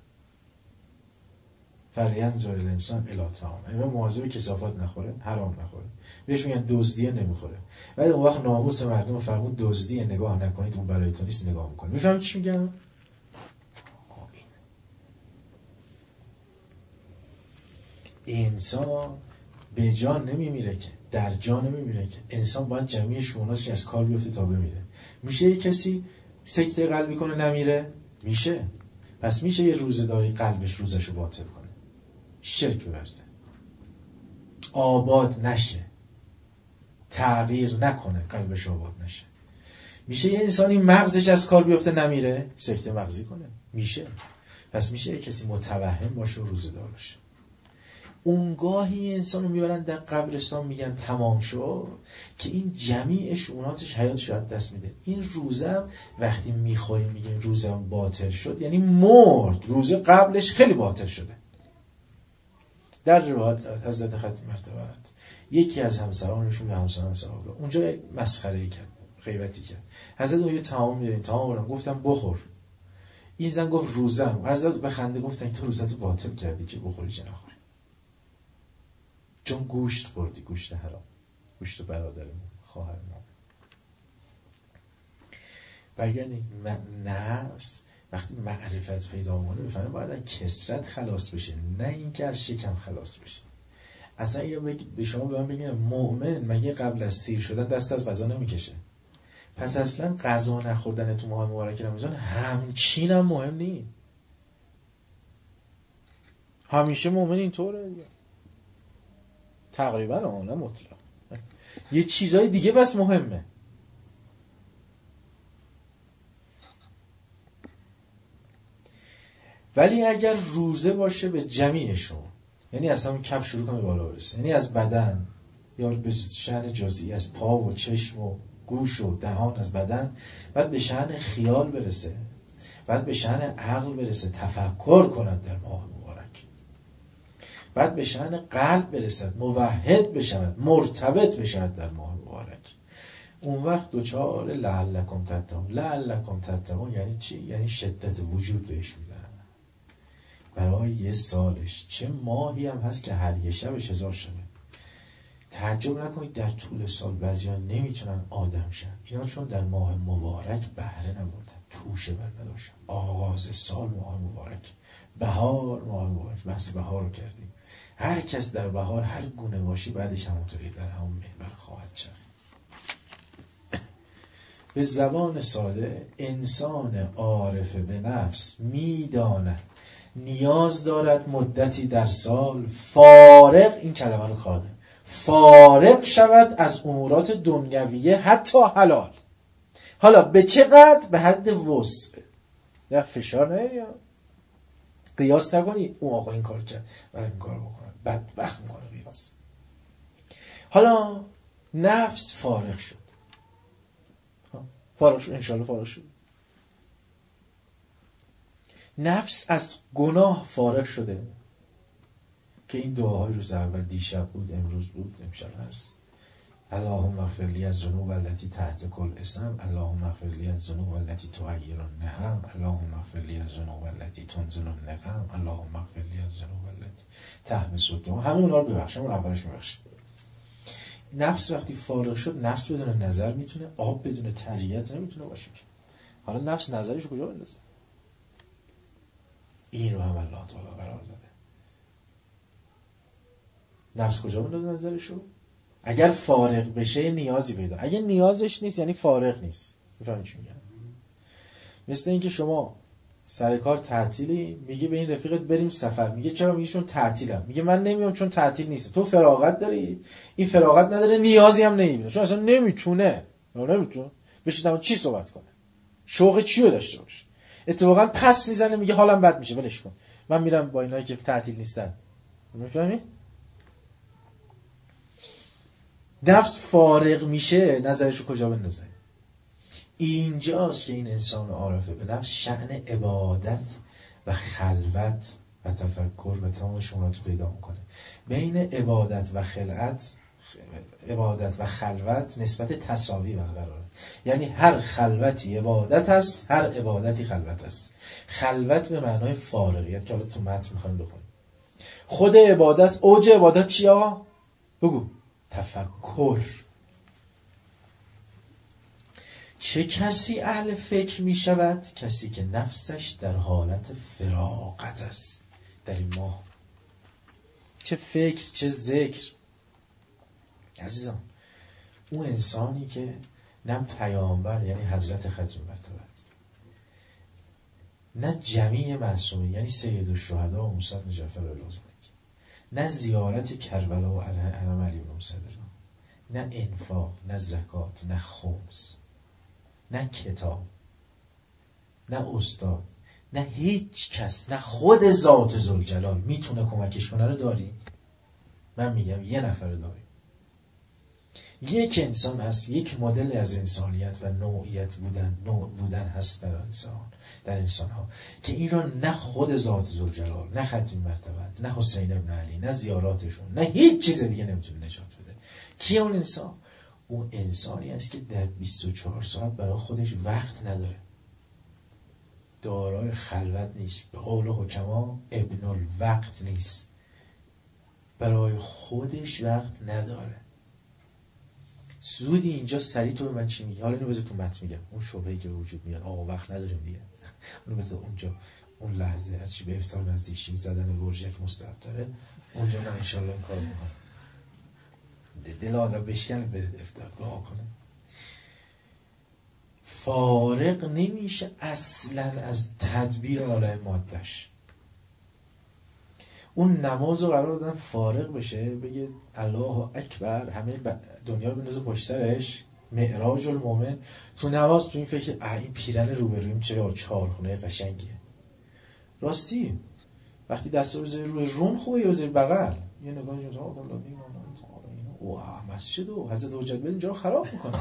فلینظر الانسان الی طعامه، اینا مواظب کثافات نخوره، حرام نخوره، بهش میگن دزدیه نمیخوره. ولی اون وقت ناموس مردم فرمود دزدیه نگاه نکنید اون برای تو نیست، نگاه میکنه. میفهمید چی میگم؟ انسان به جان نمیمیره که، در جان نمیمیره که. انسان باید جمعی شوناش که از کار بیفته تا بمیره. میشه یه کسی سکته قلبی کنه نمیره؟ میشه. پس میشه یه روزه‌داری قلبش روزشو باطل کنه، شرک بورزه، آباد نشه، تغییر نکنه، قلبش آباد نشه. میشه یه انسانی مغزش از کار بیفته نمیره، سکته مغزی کنه، میشه. پس میشه یه کسی متوهم باشه و روزه‌دار باشه. اونگاهی انسان رو میبرن در قبرستان میگن تمام شد که این جمیع شؤوناتش حیاتش رو دست میده. این روزم وقتی میخوریم میگیم روزم باطل شد یعنی مرد، روزه قبلش خیلی باطل شده. در روایت حضرت ختم مرتبت یکی از همسرانشون یا همسران صحابه اونجا مسخره‌ای کرد، غیبتی کرد. حضرت اون یه طعام میارین، طعام بردن، گفتم بخور. این زن گفت روزم. حضرت به خنده گفتن تو روزتو باطل کردی که بخوری چه نخوری، چون گوشت خوردی، گوشت حرام، گوشت برادرمون، خواهرمون. برگردیم نفس وقتی معرفت پیدا کنه بفهمه باید از کثرت خلاص بشه، نه اینکه از شکم خلاص بشه. اصلا یا به شما بگم مؤمن مگه قبل از سیر شدن دست از غذا نمیکشه؟ پس اصلا غذا نخوردن تو ماه مبارک رمضان همچین هم مهم نیست. همیشه مؤمن اینطوره تقریبا، نه مطلق. یه چیزای دیگه بس مهمه. ولی اگر روزه باشه به جمیعشون، یعنی از همون کف شروع کنه بالا برسه، یعنی از بدن یا به شأن جزئی از پا و چشم و گوش و دهان از بدن، بعد به شأن خیال برسه، بعد به شأن عقل برسه، تفکر کند در ماه مبارک، بعد به شأن قلب برسد، موحد بشود، مرتبط بشود در ماه مبارک. اون وقت دوچار لعلکم تتقون. لعلکم تتقون یعنی چی؟ یعنی شدت وجود بهش میدن برای یه سالش. چه ماهی هم هست که هر یه شبش 1000 شبه. تعجب نکنید در طول سال بعضیا نمیتونن آدم شن، اینا چون در ماه مبارک بهره نبردن، توشه بر نداشتن. آغاز سال ماه مبارک، بهار ماه مبارک، بحث بهار رو کردیم. هر کس در بهار هر گونه باشی بعدش همونطوری در همون محور خواهد شد. به زبان ساده انسان عارف به نفس میداند نیاز دارد مدتی در سال فارغ، این کلمه رو خواهده، فارغ شود از امورات دنیویه حتی حلال. حالا به چقدر؟ به حد وسع. نه فشار نیاریم، قیاس نکنی اون آقا این کار کرد برای این کار بکنه، بدبخت میکنه قیاس. حالا نفس فارغ شد، فارغ شد، انشالله فارغ شد. نفس از گناه فارغ شده که این دعاهای روز اول دیشب بود، امروز بود، امشب هست. اللهم اغفر لی الذنوب التي تحت كل اسم، اللهم اغفر لی الذنوب التي تغیر النعم، اللهم اغفر لی الذنوب التي تنزل النقم، اللهم اغفر لی الذنوب التي تحبس الدم. همه اونا رو ببخشم، اولش میبخشم. نفس وقتی فارغ شد، نفس بدون نظر میتونه، آب بدون تریت نمیتونه باشه. حالا نفس نظرش کجا بندازه؟ این رو هم الله تعالی قرار داده. نفس کجا بندازه نظرشو؟ اگر فارغ بشه نیازی پیدا، اگه نیازش نیست یعنی فارغ نیست. میفهمی چی میگم؟ مثل اینکه شما سر کار تعطیلی، میگه به این رفیقت بریم سفر، میگه چرا؟ میگه چون تعطیلم. میگه من نمیام چون تعطیل نیست. تو فراغت داری، این فراغت نداره، نیازی هم نمیبینه، چون اصلا نمیتونه بشید چی صحبت کنه، شوق چی رو داشته باشه. اتفاقا پس میزنه، میگه حالم بد میشه، ولش کن، من میرم با اینایی که تعطیل نیستن. میفهمی؟ نفس فارغ میشه نظرشو کجا بندازه؟ اینجاست که این انسان عارفه به نفس شأن عبادت و خلوت و تفکر و تمام شمولات پیدا میکنه. بین عبادت و خلوت نسبت تساوی برقراره. یعنی هر خلوتی عبادت است، هر عبادتی خلوت است. خلوت به معنای فارغیت که حالا تو متن میخوایم بخونیم. خود عبادت، اوج عبادت چیه؟ بگو. تفکر. چه کسی اهل فکر می شود؟ کسی که نفسش در حالت فراغت است. در این ماه چه فکر چه ذکر. عزیزان اون انسانی که نه پیامبر یعنی حضرت ختم مرتبت، نه جمیع معصومین یعنی سید الشهدا و موسی بن جعفر الازانی، نه زیارت کربلا و علم علی بن موسی رضا، نه انفاق، نه زکات، نه خمس، نه کتاب، نه استاد، نه هیچ کس، نه خود ذات ذوالجلال میتونه کمکش کنه رو داریم؟ من میگم یه نفر داریم. یک انسان هست، یک مدل از انسانیت و نوعیت بودن هست در انسان ها که این را نه خود ذات ذوالجلال، نه ختم مرتبت، نه حسین ابن علی، نه زیاراتشون، نه هیچ چیز دیگه نمیتونه نجات بده. کی اون انسان؟ اون انسانی است که در 24 ساعت برای خودش وقت نداره، دارای خلوت نیست، به قول حکما ابن الوقت نیست، برای خودش وقت نداره. زودی اینجا سریع تو به من چی میگه؟ حالا اینو بذار تو متن میگم. اون شبهه‌ای که به وجود میاد آقا وقت نداریم دیگه، اونو بذار اونجا. اون لحظه هرچی به افطار نزدیک شیم زدن ورژک مستحب داره، اونجا من انشالله این کار میکنم. دل آدم بشکنه به افطار دعا کنه. فارغ نمیشه اصلا از تدبیر عالم مادهش. اون نماز رو قرار دادن فارغ بشه، بگه الله اکبر، همه دنیا رو بندازه پشت سرش، معراج المومن. تو نماز تو این فکر این پیرن روبرویم چه چهارخونه قشنگیه. راستی وقتی دست رو بذاری روی رون خوبه یا بذاری بغل؟ یه نگاهی می‌کنه واه مسجد و حضرت حجت بن اینجا رو خراب میکنه.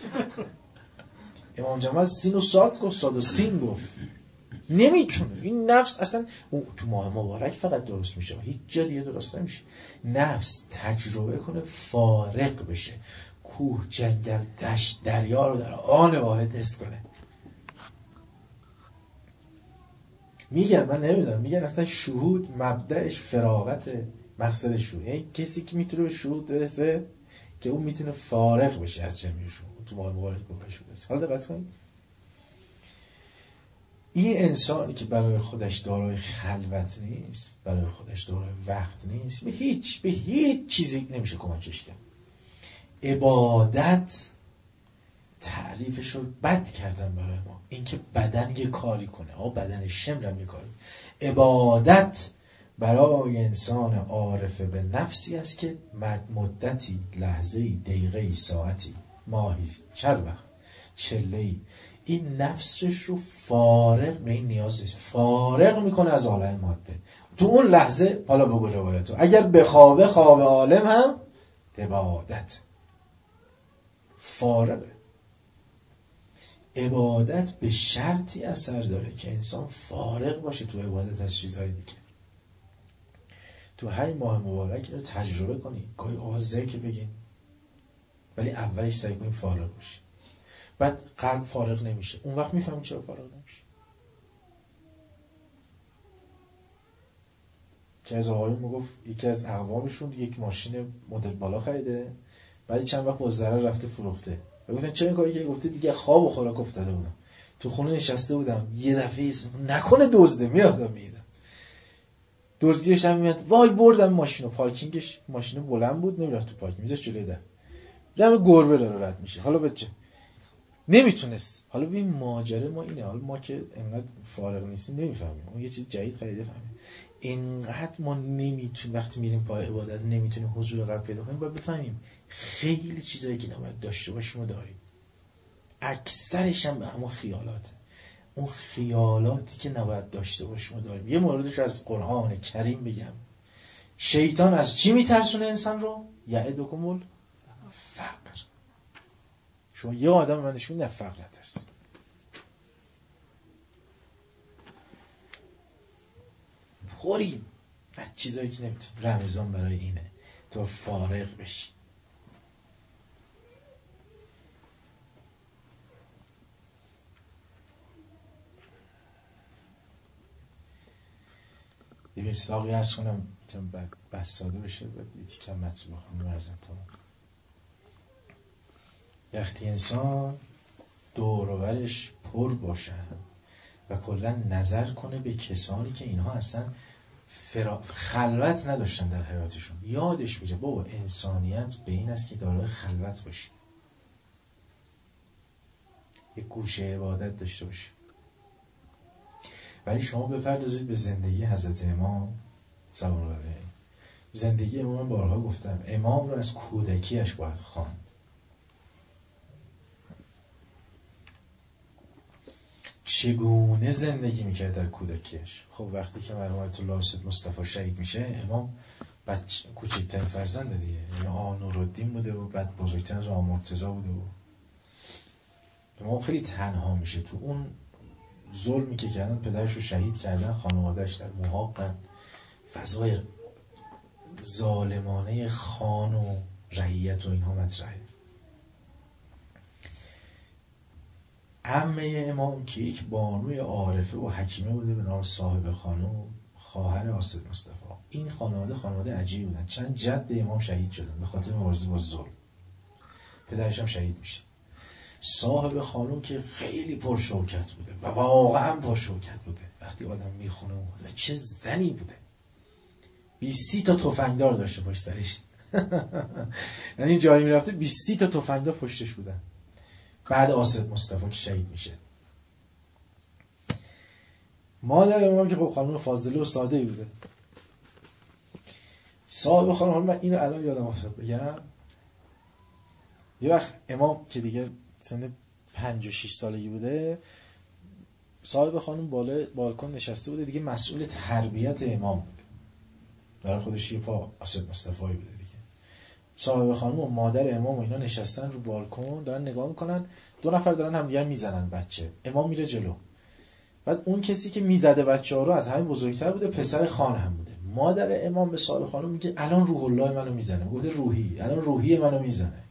امام جماعت سین و صاد گفت، صاد و سین گفت. نمیتونه این نفس اصلا تو ماه مبارک فقط درست میشه، هیچ جا دیگه درست نمیشه. نفس تجربه کنه فارغ بشه، کوه، جنگل، دشت، دریا رو در آن واحد حس کنه. میگن من نمیدونم، میگن اصلا شهود مبدأش فراغت، مقصد شهود یعنی کسی که میتونه به شهود برسه که اون میتونه فارغ بشه از جمعی شهود. تو ماه مبارک گفته شده. حالا دقت کنید، این انسانی که برای خودش دارای خلوت نیست، برای خودش دارای وقت نیست، به هیچ چیزی نمیشه کمکش کرد. عبادت تعریفش رو بد کردن برای ما، اینکه بدن یه کاری کنه، بدن شمرم یه کاری. عبادت برای انسان عارفه به نفسی است که مدتی، لحظه‌ای، دقیقه‌ای، ساعتی، ماهی، چند وقت، چله‌ای، این نفسش رو فارغ، به این نیاز نیست، فارغ میکنه از عالم ماده. تو اون لحظه حالا بگو روایتو، اگر بخوابه خواب عالم هم عبادت فارغه. عبادت به شرطی اثر داره که انسان فارغ باشه تو عبادت از چیزهای دیگه. تو 8 ماه مبارک رو تجربه کنی، گاهی آزه که بگین، ولی اولش سعی کنی فارغ باشی. بعد قلب فارغ نمیشه، اون وقت میفهمی چرا فارغ نمیشه. که از آقایون میگفت یکی از اقوامشون یک ماشین مدل بالا خریده، بعد چند وقت با ضرر رفته فروخته. گفتن چرا این کاری که گفته؟ دیگه خواب و خوراک افتاده بودم، تو خونه نشسته بودم، یه دفعه نکنه دزده، میرفتم میدم دزدیش هم میاد وای بردم ماشینو، پارکینگش ماشین بلند بود نمیرفت تو پارکینگ، میذاش جلوی در، رم گربه داره رد میشه. حالا بچه نمیتونست. حالا ببین ماجرا ما اینه، حالا ما که انقدر فارغ نیستیم نمیفهمیم، اون یه چیز جدید خریده فهمیم. اینقدر ما نمیتونیم وقتی میریم پای عبادت نمیتونیم حضور قلب پیدا کنیم، باید بفهمیم خیلی چیزایی که نباید داشته باشیم و داریم. اکثرش هم به همون خیالاته، اون خیالاتی که نباید داشته باشیم و داریم. یه موردش از قرآن کریم بگم، شیطان از چی میترسونه انسان رو؟ یعدکم الفقر. شما یه آدم من نشون نه فقر نترس. پریم از چیزایی که نمیتونی. رمضان برای اینه تو فارغ بشی. یه مصداقی عرض کنم که بس ساده بشه باید ایتی کم مطلوب بخونم ارزم تا وقتی انسان دور و برش پر باشن و کلا نظر کنه به کسانی که اینها اصلا خلوت نداشتن در حیاتشون، یادش میشه بابا انسانیت به این است که داره خلوت باشه، یک گوشه عبادت داشته باشه. ولی شما بپردازید به زندگی حضرت امام سلام الله علیه. زندگی امام بارها گفتم، امام رو از کودکیش باید خواند. چگونه زندگی میکرد در کودکیش؟ خب وقتی که مرحوم آیت الله حسین مصطفی شهید میشه، امام کوچکترین فرزند دیگه، یعنی آقا نورالدین بوده و بعد بزرگترین از آقا مرتضی بوده و امام خیلی تنها میشه. تو اون ظلمی که کردن، پدرش رو شهید کردن، خانوادهش در محاقن، فضای ظالمانه خان و رعیت و اینها مطرحه. عمه امام که یک بانوی عارفه و حکیمه بوده به نام صاحب خانم، خواهر حاسد مصطفی. این خانواده عجیب بودن. چند جد امام شهید شدن به خاطر مبارزه با ظلم. پدرش هم شهید میشه. صاحب خانم که خیلی پرشوکت بوده و واقعا پرشوکت بوده. وقتی آدم میخونه چه زنی بوده، 20 تا تفنگدار داشته پشت سرش. یعنی جایی میرفته 20 تا تفنگدار پشتش بودن. بعد حاسد مصطفی که شهید میشه. مادر امام که خب خانم فاضله و ساده ای بوده. صاحب خانم، من اینو الان یادم افتاد بگم، یه وقت امام که دیگه سن 5 و 6 سالگی بوده، صاحب خانم بالای بالکن نشسته بوده دیگه، مسئول تربیت امام بوده. برای خودش یه پا حاسد مصطفی بوده دیگه. صاحب خانم و مادر امام و اینا نشستن رو بالکن دارن نگاه میکنن، 2 نفر دارن همدیگر میزنن بچه. امام میره جلو. بعد اون کسی که میزده بچه‌ها رو از همین بزرگتر بوده، پسر خان هم بوده. مادر امام به صاحب خانم میگه الان روح الله منو میزنه. گفته روحی، الان روحی منو میزنه.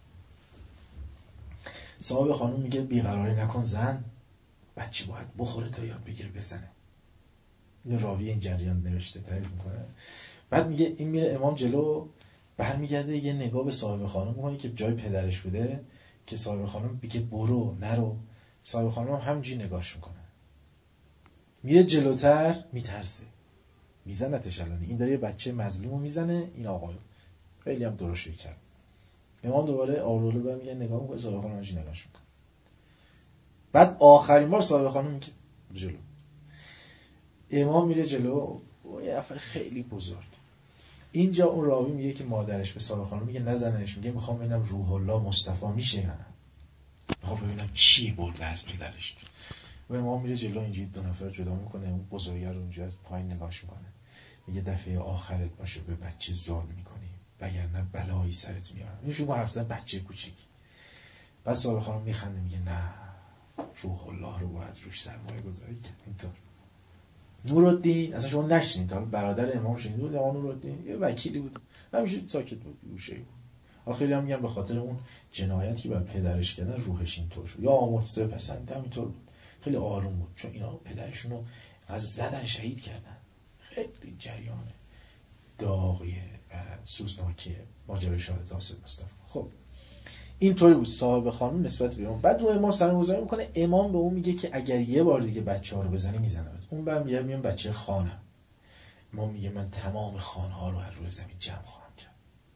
صاحب خانم میگه بیقراری نکن زن، بچه باید بخوره تا یاد بگیره بزنه. این راوی این جریان نوشته تعریف میکنه. بعد میگه این میره امام جلو، برمیگرده یه نگاه به صاحب خانم میکنه که جای پدرش بوده، که صاحب خانم بگه برو نرو. صاحب خانم همینجوری نگاهش میکنه. میره جلوتر، میترسه، میزنتش. الان این داره یه بچه مظلومو میزنه. این آقا خیلی هم درشتی کرد. امام دوباره آرولو برمیگرده نگاه میکنه، صاحب خانم همینجوری نگاهش میکنه. بعد آخرین بار صاحب خانم میگه جلو. امام میره جلو، یه نفر خیلی بزرگ. اینجا اون راوی میگه که مادرش به صاحب خانم میگه نزنش، میگه میخوام ببینم روح الله مصطفی میشه یا نه، میخوام ببینم چی برده از پدرش. و امام میره جلو، اینجوری 2 نفر جدا میکنه، اون بزرگه رو اونجا از پایین نگاهش میکنه، میگه دفعه آخرت باشه به بچه ظلم میکنی وگرنه بلایی سرت میارم. این شما حرف زدن بچه کوچیک. بعد صاحب خانم میخنده میگه نه، روح الله رو باید روش سرمایه گذاری کرد. اینطور نورالدین اصلا شما نشنید، تا برادر امام شنید بود. امام نورالدین یه وکیلی بود، همیشه ساکت بود، گوشه بود. آخری هم میگن به خاطر اون جنایتی بر پدرش کردن روحش اینطور شد. یا آمرزه پسند همینطور بود، خیلی آروم بود، چون اینا پدرشون رو از زدن شهید کردن. خیلی جریان داغیه و سوزناکیه ماجرای شهادت حاسد مصطفی. خب اینطوری بود صاحب خانم نسبت به امام. بعد رو امام سرمایه‌گذاری میکنه. امام به اون میگه که اگر یه بار دیگه بچه‌ها رو بزنی میزنم. اون بعد میگه میام بچه خانم. ما میگه من تمام خانها رو از روی زمین جمع خواهم کرد.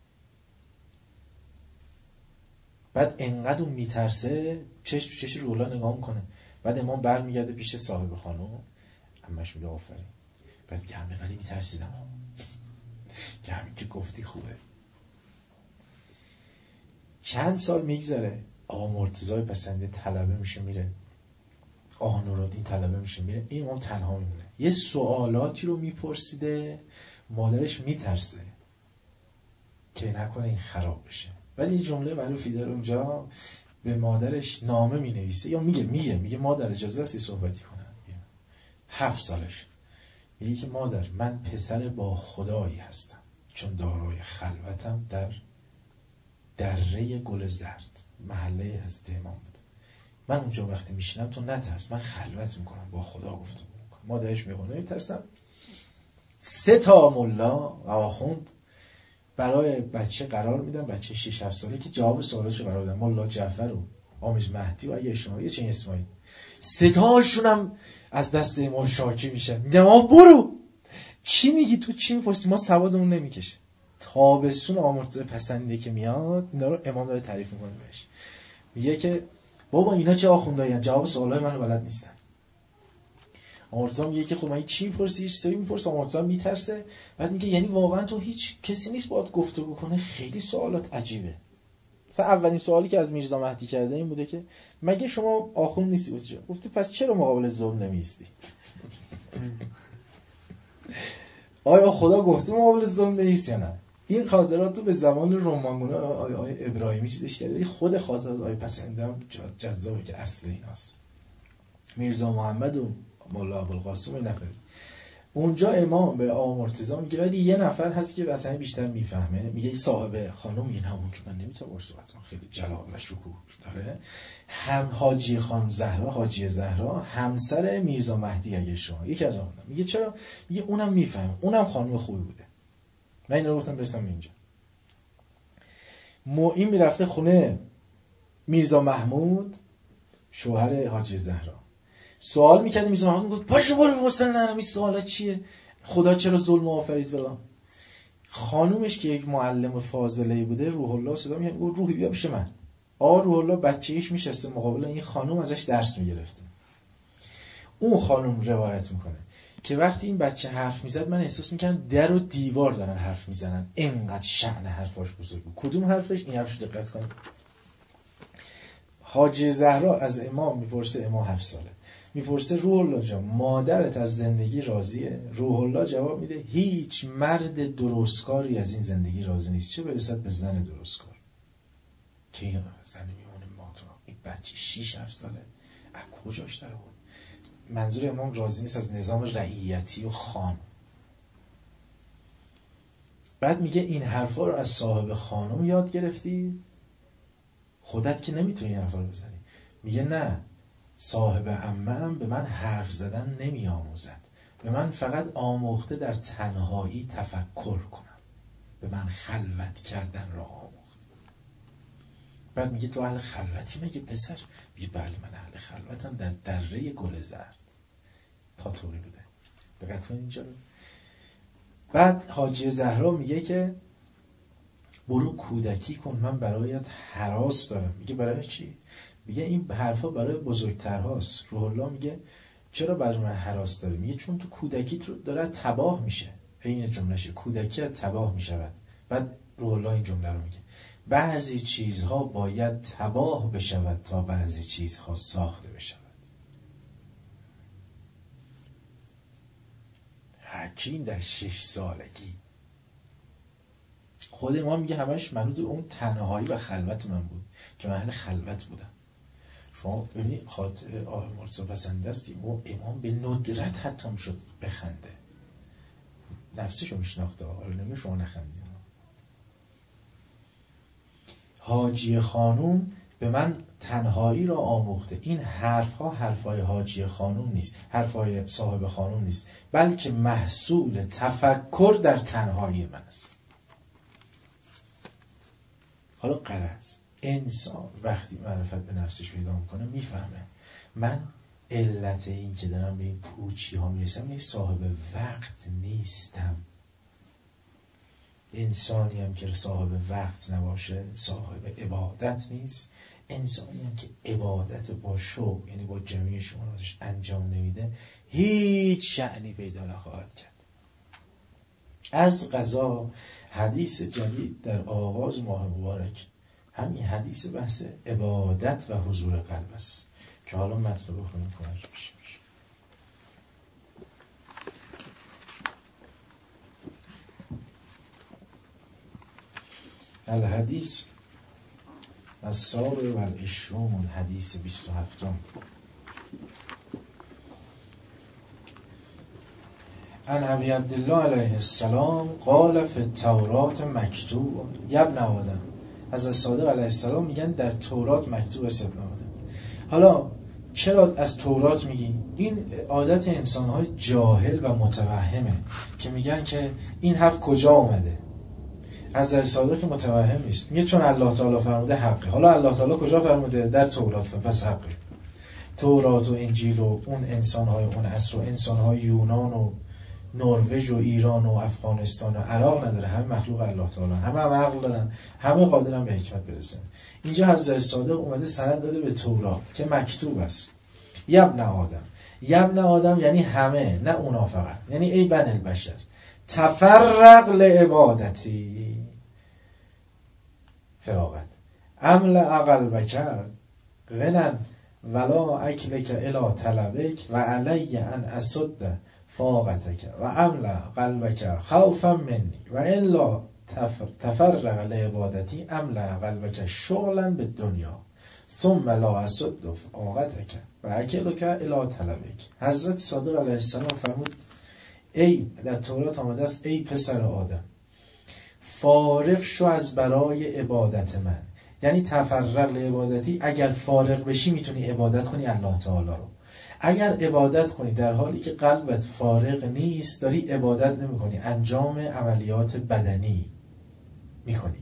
بعد انقدر اون میترسه چش تو چش روح‌الله نگاه میکنه. بعد امام برمیگرده پیش صاحب خانم، عمش میگه آفرین. بعد میگه همه ولی میترسیدم که همین که گفتی خوبه. چند سال میگذره، آقا مرتضی پسنده طلبه میشه میره، آقا نورالدین طلبه میشه میره، این امام تنها میمونه. یه سوالاتی رو میپرسیده، مادرش میترسه که نکنه این خراب بشه. ولی یه جمله معروفی داره اونجا، به مادرش نامه مینویسه یا میگه مادر اجازه هستی صحبتی کنم. 7 سالش میگه که مادر من پسر با خدایی هستم، چون دارای خلوتم در دره گل زرد، محله حضرت امام بود. من اونجا وقتی میشینم تو نترس، من خلوت میکنم با خدا گفتم میکنم. مادرش میگه نمیترسم. 3 تا ملا و آخوند برای بچه قرار میدن، بچه 6-7 ساله که جواب سوالاشو قرار بدن. ملا جعفر و آمج مهدی و اگه اشماعی چنین اسماعیل، 3 تاشون هم از دست امام شاکی میشن. میگم برو چی میگی تو، چی میپرسی، ما سوادمون نمیکشه. تابستون آمرزه پسندی که میاد اینا رو امام داره تعریف میکنه بهش، میگه که بابا اینا چه آخوندایین، جواب سوالای منو بلد نیستن. آمرزا میگه که خب من چی میپرسی، چیزی میپرسه. آمرزا میترسه. بعد میگه یعنی واقعا تو هیچ کسی نیست باهات گفتگو کنه؟ خیلی سوالات عجیبه. مثلا اولین سوالی که از میرزا مهدی کرده این بوده که مگه شما آخوند نیستی؟ گفته پس چرا مقابل ظلم نمیستی؟ آیا خدا گفته مقابل ظلم نیست یا نه؟ این خاطرات رو به زمان رومانگونه آیه ابراهیمی چیزش کرده. خود خاطرات آیه پسندم جذابه که اصل ایناست. میرزا محمد و مولا ابوالقاسم این نفر اونجا امام به آقا مرتضی میگه ولی یه نفر هست که اصلا بیشتر میفهمه. میگه صاحب خانم میگه نه اون که من نمیتونم باهاش صحبت کنم، خیلی جلال و شکوه داره. هم حاجی خانم زهرا، حاجی زهرا همسر میرزا مهدی اگه شما یکی از اونها. میگه چرا؟ میگه اونم میفهمه، اونم خانم خوبی بوده. من اینو گفتم برسم اینجا. این میرفته خونه میرزا محمود شوهر حاجی زهرا، سوال میکرد. میرزا محمود میگفت پاشو برو حسین نرمی، سوالات چیه؟ خدا چرا ظلم آفرید فلان. خانومش که یک معلم فاضله بوده، روح الله صدا میگه میگه روحی بیا پیش من. روح الله بچه‌ایش میشسته مقابل این خانوم ازش درس میگرفته. اون خانوم روایت میکنه که وقتی این بچه حرف میزد من احساس میکنم در و دیوار دارن حرف میزنن، انقدر شأن حرفاش بزرگ بود. کدوم حرفش؟ این حرفش دقت کنید. حاجی زهرا از امام میپرسه، امام 7 ساله، میپرسه روح الله جان مادرت از زندگی راضیه؟ روح الله جواب میده هیچ مرد درستکاری از این زندگی راضی نیست، چه برسد به زن درستکار. که این زن میمونه ماتون. این بچه 6-7 ساله از کجاش در بود؟ منظور امام راضی نیست از نظام رعیتی و خان. بعد میگه این حرفا رو از صاحب خانم یاد گرفتی؟ خودت که نمیتونی این حرفا رو بزنی. میگه نه، صاحب عمه‌ام به من حرف زدن نمی آموزد، به من فقط آموخته در تنهایی تفکر کنم، به من خلوت کردن را آموخت. بعد میگه تو اهل خلوتی؟ میگه پسر؟ میگه بله من اهل خلوتم در دره گل زرد. پاتوقی بوده. دقت کن اینجا. بعد حاجی زهرا میگه که برو کودکی کن، من برایت هراس دارم. میگه برای چی؟ میگه این حرفا برای بزرگترهاست. روح الله میگه چرا برای من هراس داره؟ میگه چون تو کودکی تو داره تباه میشه. این جملهشه، کودکی تباه میشود. بعد روح الله این جمله رو میگه بعضی چیزها باید تباه بشود تا بعضی چیزها ساخته بشود. حکیم در 6 سالگی. خود ما میگه همش منوط اون تنهایی و خلوت من بود که من اهل خلوت بودم. شما ببینید خاطر آه مرتضی پسنده است. امام به ندرت حتی میشد بخنده، نفسشو میشناخته. حالا نمیگه شما نخندید. حاجی خانوم به من تنهایی را آموخته. این حرفها حرفای حاجی خانوم نیست، حرفای صاحب خانوم نیست، بلکه محصول تفکر در تنهایی من است. حالا غرض انسان وقتی معرفت به نفسش پیدا میکنه میفهمه من علت این که دارم به این پوچی ها میرسم این صاحب وقت نیستم. انسانی هم که صاحب وقت نباشه صاحب عبادت نیست. انسانی هم که عبادت با شوق یعنی با جمعی شمارش انجام نمیده هیچ شأنی پیدا نخواهد کرد. از قضا حدیث جدید در آغاز ماه مبارک همین حدیث بحث عبادت و حضور قلب است که حالا متن رو بخونیم کمک بشه. الحدیث السابع والعشرون حدیث 27. عن ابی عبدالله علیه السلام قال فی التورات مکتوب یا ابن آدم. حضرت صادق علیه السلام میگن در تورات مکتوب است ابن آدم. حالا چرا از تورات میگی؟ این عادت انسانهای جاهل و متوهمه که میگن که این حرف کجا اومده. حضرت صادق متوهم نیست، میگه چون الله تعالی فرموده حقه. حالا الله تعالی کجا فرموده؟ در تورات، پس حقه. تورات و انجیل و اون انسانهای اون عصر و انسانهای یونان و نروژ و ایران و افغانستان و عراق نداره، همه مخلوق الله تعالی، همه عقل دارن، همه قادرن به حکمت برسن. اینجا حضرت صادق اومده سند داده به تورات که مکتوب است یبن آدم. یبن آدم یعنی همه، نه اونا فقط، یعنی ای بنی البشر تفرق لعبادتی فراغت املأ قلبک غنن ولا اکلک الی طلبک و علی ان اسد فاقتک و املأ قلبک خوفا منی و الا تفرق لعبادتی املأ قلبک شغلا بالدنیا ثم لا اسد فاقتک و اکلک الی طلبک. حضرت صادق علیه السلام فرمود ای در تورات آمده است ای پسر آدم فارغ شو از برای عبادت من. یعنی تفرق لعبادتی، اگر فارغ بشی میتونی عبادت کنی الله تعالی رو. اگر عبادت کنی در حالی که قلبت فارغ نیست داری عبادت نمی کنی، انجام عملیات بدنی میکنی.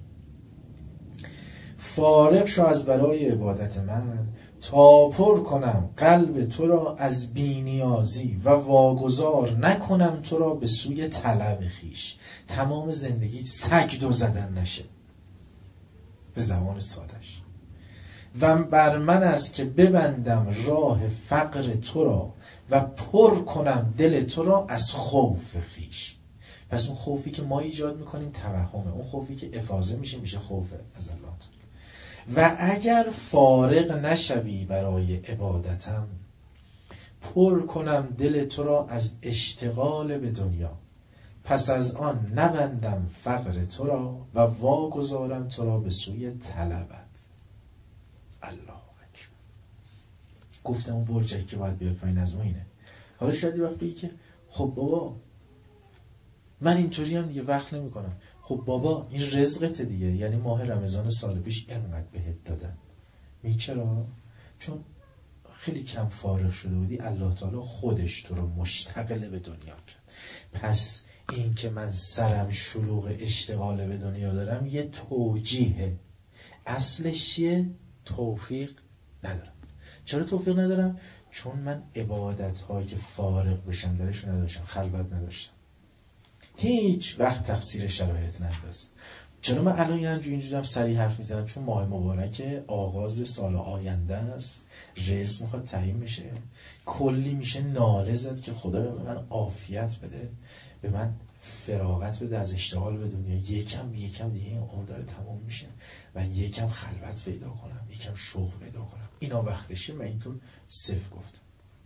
فارغ شو از برای عبادت من تا پر کنم قلب تو را از بی‌نیازی و واگذار نکنم تو را به سوی طلب خویش. تمام زندگی سگ دو زدن نشه به زبان سادش. و بر من است که ببندم راه فقر تو را و پر کنم دل تو را از خوف خویش. پس اون خوفی که ما ایجاد میکنیم توهمه، اون خوفی که افاضه میشه خوف از الله. و اگر فارغ نشوی برای عبادتم پر کنم دل تو را از اشتغال به دنیا، پس از آن نبندم فقر تو را و واگذارم تو را به سوی طلبت. الله اکبر. گفتم اون برجکی که باید بیاد پایین از ما اینه. حالا شاید وقتی که خب بابا من اینطوری هم دیگه وقت نمی کنم. خب بابا این رزقت دیگه، یعنی ماه رمضان سال پیش اینقدر بهت دادن. چرا؟ چون خیلی کم فارغ شده بودی، الله تعالی خودش تو رو مشتغل به دنیا کرد. پس این که من سرم شلوغ اشتغال به دنیا دارم یه توجیهه. اصلش چیه؟ توفیق ندارم. چرا توفیق ندارم؟ چون من عبادت هایی که فارغ بشم درش نداشتم، خلوت نداشتم. هیچ وقت تقصیر شرایط ننداز. چرا من الان اینجوری هم سریع حرف میزنم؟ چون ماه مبارک آغاز سال آینده است، رزق میخواد تعیین میشه، کلی میشه ناله زد که خدا به من عافیت بده، به من فراغت بده از اشتغال به دنیا. یکم دیگه این عمر داره تمام میشه و یکم خلوت پیدا کنم، یکم شوق پیدا کنم. اینا وقتشه. من اینطور صفر گفتم.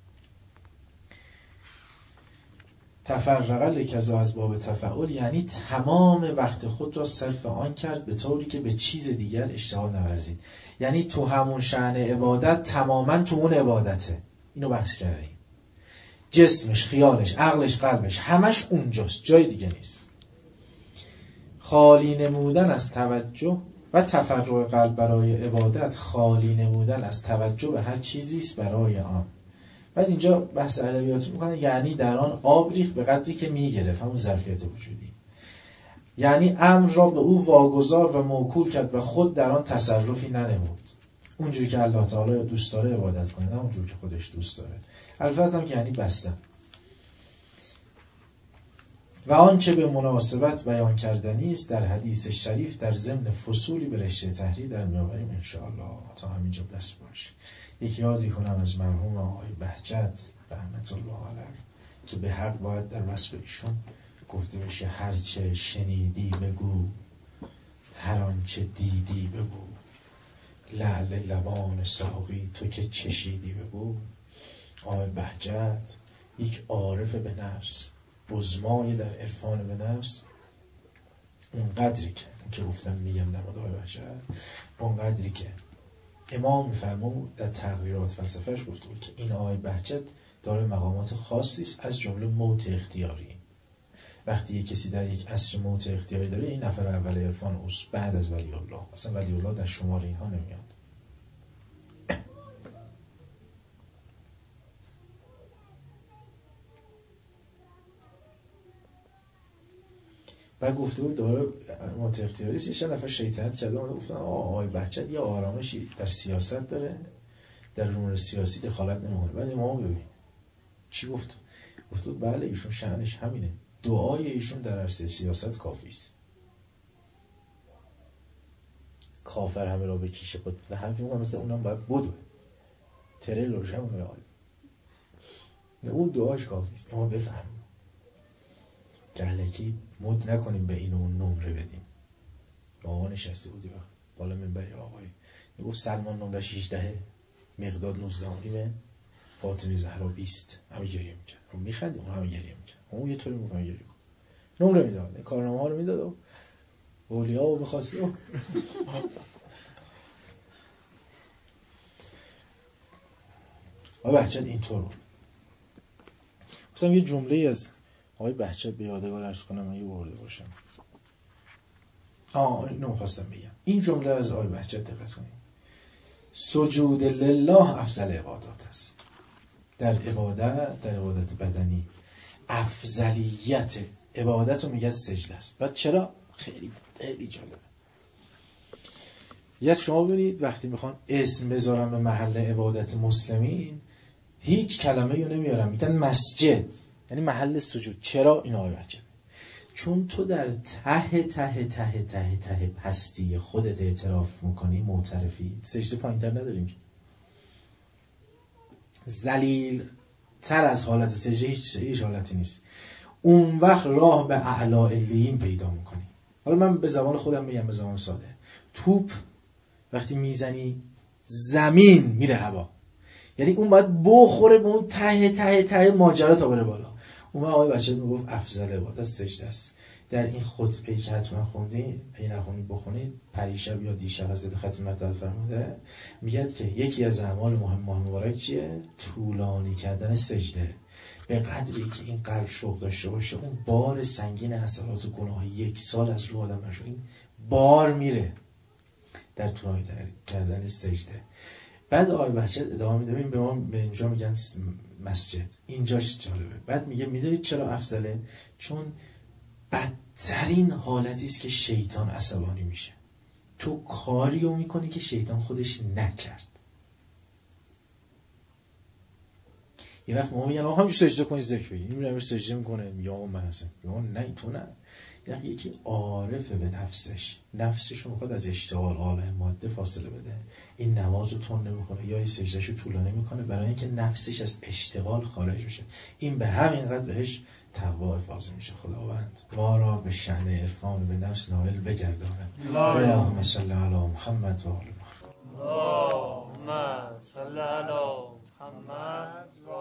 تفرق لکذا از باب تفعول یعنی تمام وقت خود را صرف آن کرد به طوری که به چیز دیگر اشتغال نورزید. یعنی تو همون شأن عبادت تماما تو اون عبادته. اینو بحث کردیم. جسمش، خیالش، عقلش، قلبش همش اونجاست، جای دیگه نیست. خالی نمودن از توجه و تفرق قلب برای عبادت خالی نمودن از توجه به هر چیزی است برای آن. بعد اینجا بحث ادبیات میکنه، یعنی در آن آب ریخت به قدری که میگرفت، همون ظرفیت وجودی. یعنی امر را به او واگذار و موکول کرد و خود در آن تصرفی ننمود. اونجوری که الله تعالی دوست داره عبادت کنید، نه اونجوری که خودش دوست داره. البته هم که یعنی بستن. و آنچه به مناسبت بیان کردنی است در حدیث شریف در ضمن فصولی به رشته تحریر در میآوریم انشاءالله. تا همینجا بس باشه. یک یادی کنم از مرحوم آقای بهجت رحمت الله علیه که به حق باید در وصف ایشون گفته بشه هرچه شنیدی بگو، هر آنچه دیدی بگو، لعل لبان ساقی تو که چشیدی بگو. آقای بهجت یک عارف به نفس، عظمای در عرفان به نفس، اونقدری که گفتم میگم در مورد آقای بهجت، اونقدری که امام میفرمود در تقریرات فلسفهش گفته بود که این آقای بهجت داره مقامات خاصی است، از جمله موت اختیاری. وقتی یک کسی در یک عصر موت اختیاری داره، این نفر اول عرفان اوست بعد از ولی الله. اصلا ولی الله در شمار اینها نمیاد. بعد گفته بود داره موت اختیاری است. یه نفر شیطنت کرده و گفتن آقای بهجت یه آرامشی در سیاست داره، در امور سیاسی دخالت نمیکنه. بعد امام ببین چی گفت؟ گفت بله ایشون شأنش همینه، دعای ایشون در عرصه سیاست کافی است. کافر همه را به کیش خود بده. همین میگم مثلا اونم باید بدوه ترل روشن اون حال، اون دعاش کافی است. اما بفهمیم که الکی مد نکنیم به این و اون نمره بدیم. آقا نشسته بودی بالا منبر آقای میگفت سلمان نمره 18، مقداد 19، فاطمه زهرا 20، همه گریه میکرد. اون میخندیم، اون همه گریه میکرد. اون یه طوری میگفت گریه کن، نمره میداد، کارنامه ها رو میداد و اولیا رو میخواست. آقای بهجت اینطور بود. مثلا یه جمله از آقای بهجت به یادگار عرض کنم، من یه برده باشم. اینو میخواستم بگم. این جمله از آقای بهجت دقت کنید: سجود لله افضل عبادات است. در عبادت بدنی افضلیت عبادت رو میگه سجده است. بعد چرا؟ خیلی جالبه. یک شما ببینید وقتی میخوان اسم بذارن به محل عبادت مسلمین، هیچ کلمه رو نمیارن، میگن مسجد، یعنی محل سجود. چرا؟ این آقای بهجت چون تو در ته ته ته ته ته پستی خودت اعتراف میکنی، معترفی. سجده پایین‌تر نداریم. ذلیل تر از حالت سجده هیچ حالتی نیست. اون وقت راه به اعلی علیین پیدا میکنی. حالا من به زبان خودم میگم، به زبان ساده، توپ وقتی میزنی زمین میره هوا، یعنی اون باید بخوره به اون ته ته ته ماجرا تا بره بالا. اون وقت آقای بهجت میگفت افضل عبادت سجده است. در این خطبه‌ای که حتما خوندین، اگه نخونید بخونید، پریشب یا دیشب حضرت ختم مطلب فرموده، میگه که یکی از اعمال مهم مبارک چیه؟ طولانی کردن سجده. به قدری که این قلب شوق داشته باشه، اون بار سنگین حسرات و گناه 1 سال از رو آدم نشه، این بار میره در طولانی کردن سجده. بعد آقای بهجت ادامه میده، به ما به اینجا میگن مسجد، اینجاش جالبه. بعد میگه میدونید چرا افضله؟ چون بدترین حالتی است که شیطان عصبانی میشه. تو کاریو میکنی که شیطان خودش نکرد. یه وقت ما میگن آقا همین سجده کنید ذکر بگید، این میره سجده میکنه، میگه آقا من هستم، میگه نه تو نه. یکی عارفه به نفسش رو میخواد از اشتغال عالم ماده فاصله بده، این نماز رو تون نمیخونه یا این سجدهش رو طولانی میکنه برای اینکه نفسش از اشتغال خارج بشه. این به همین قدر بهش تقوا افاضه میشه. خداوند ما را به شأن عرفان به نفس نائل بگردانه. اللهم صل علی محمد و آل محمد.
اللهم صل علی محمد و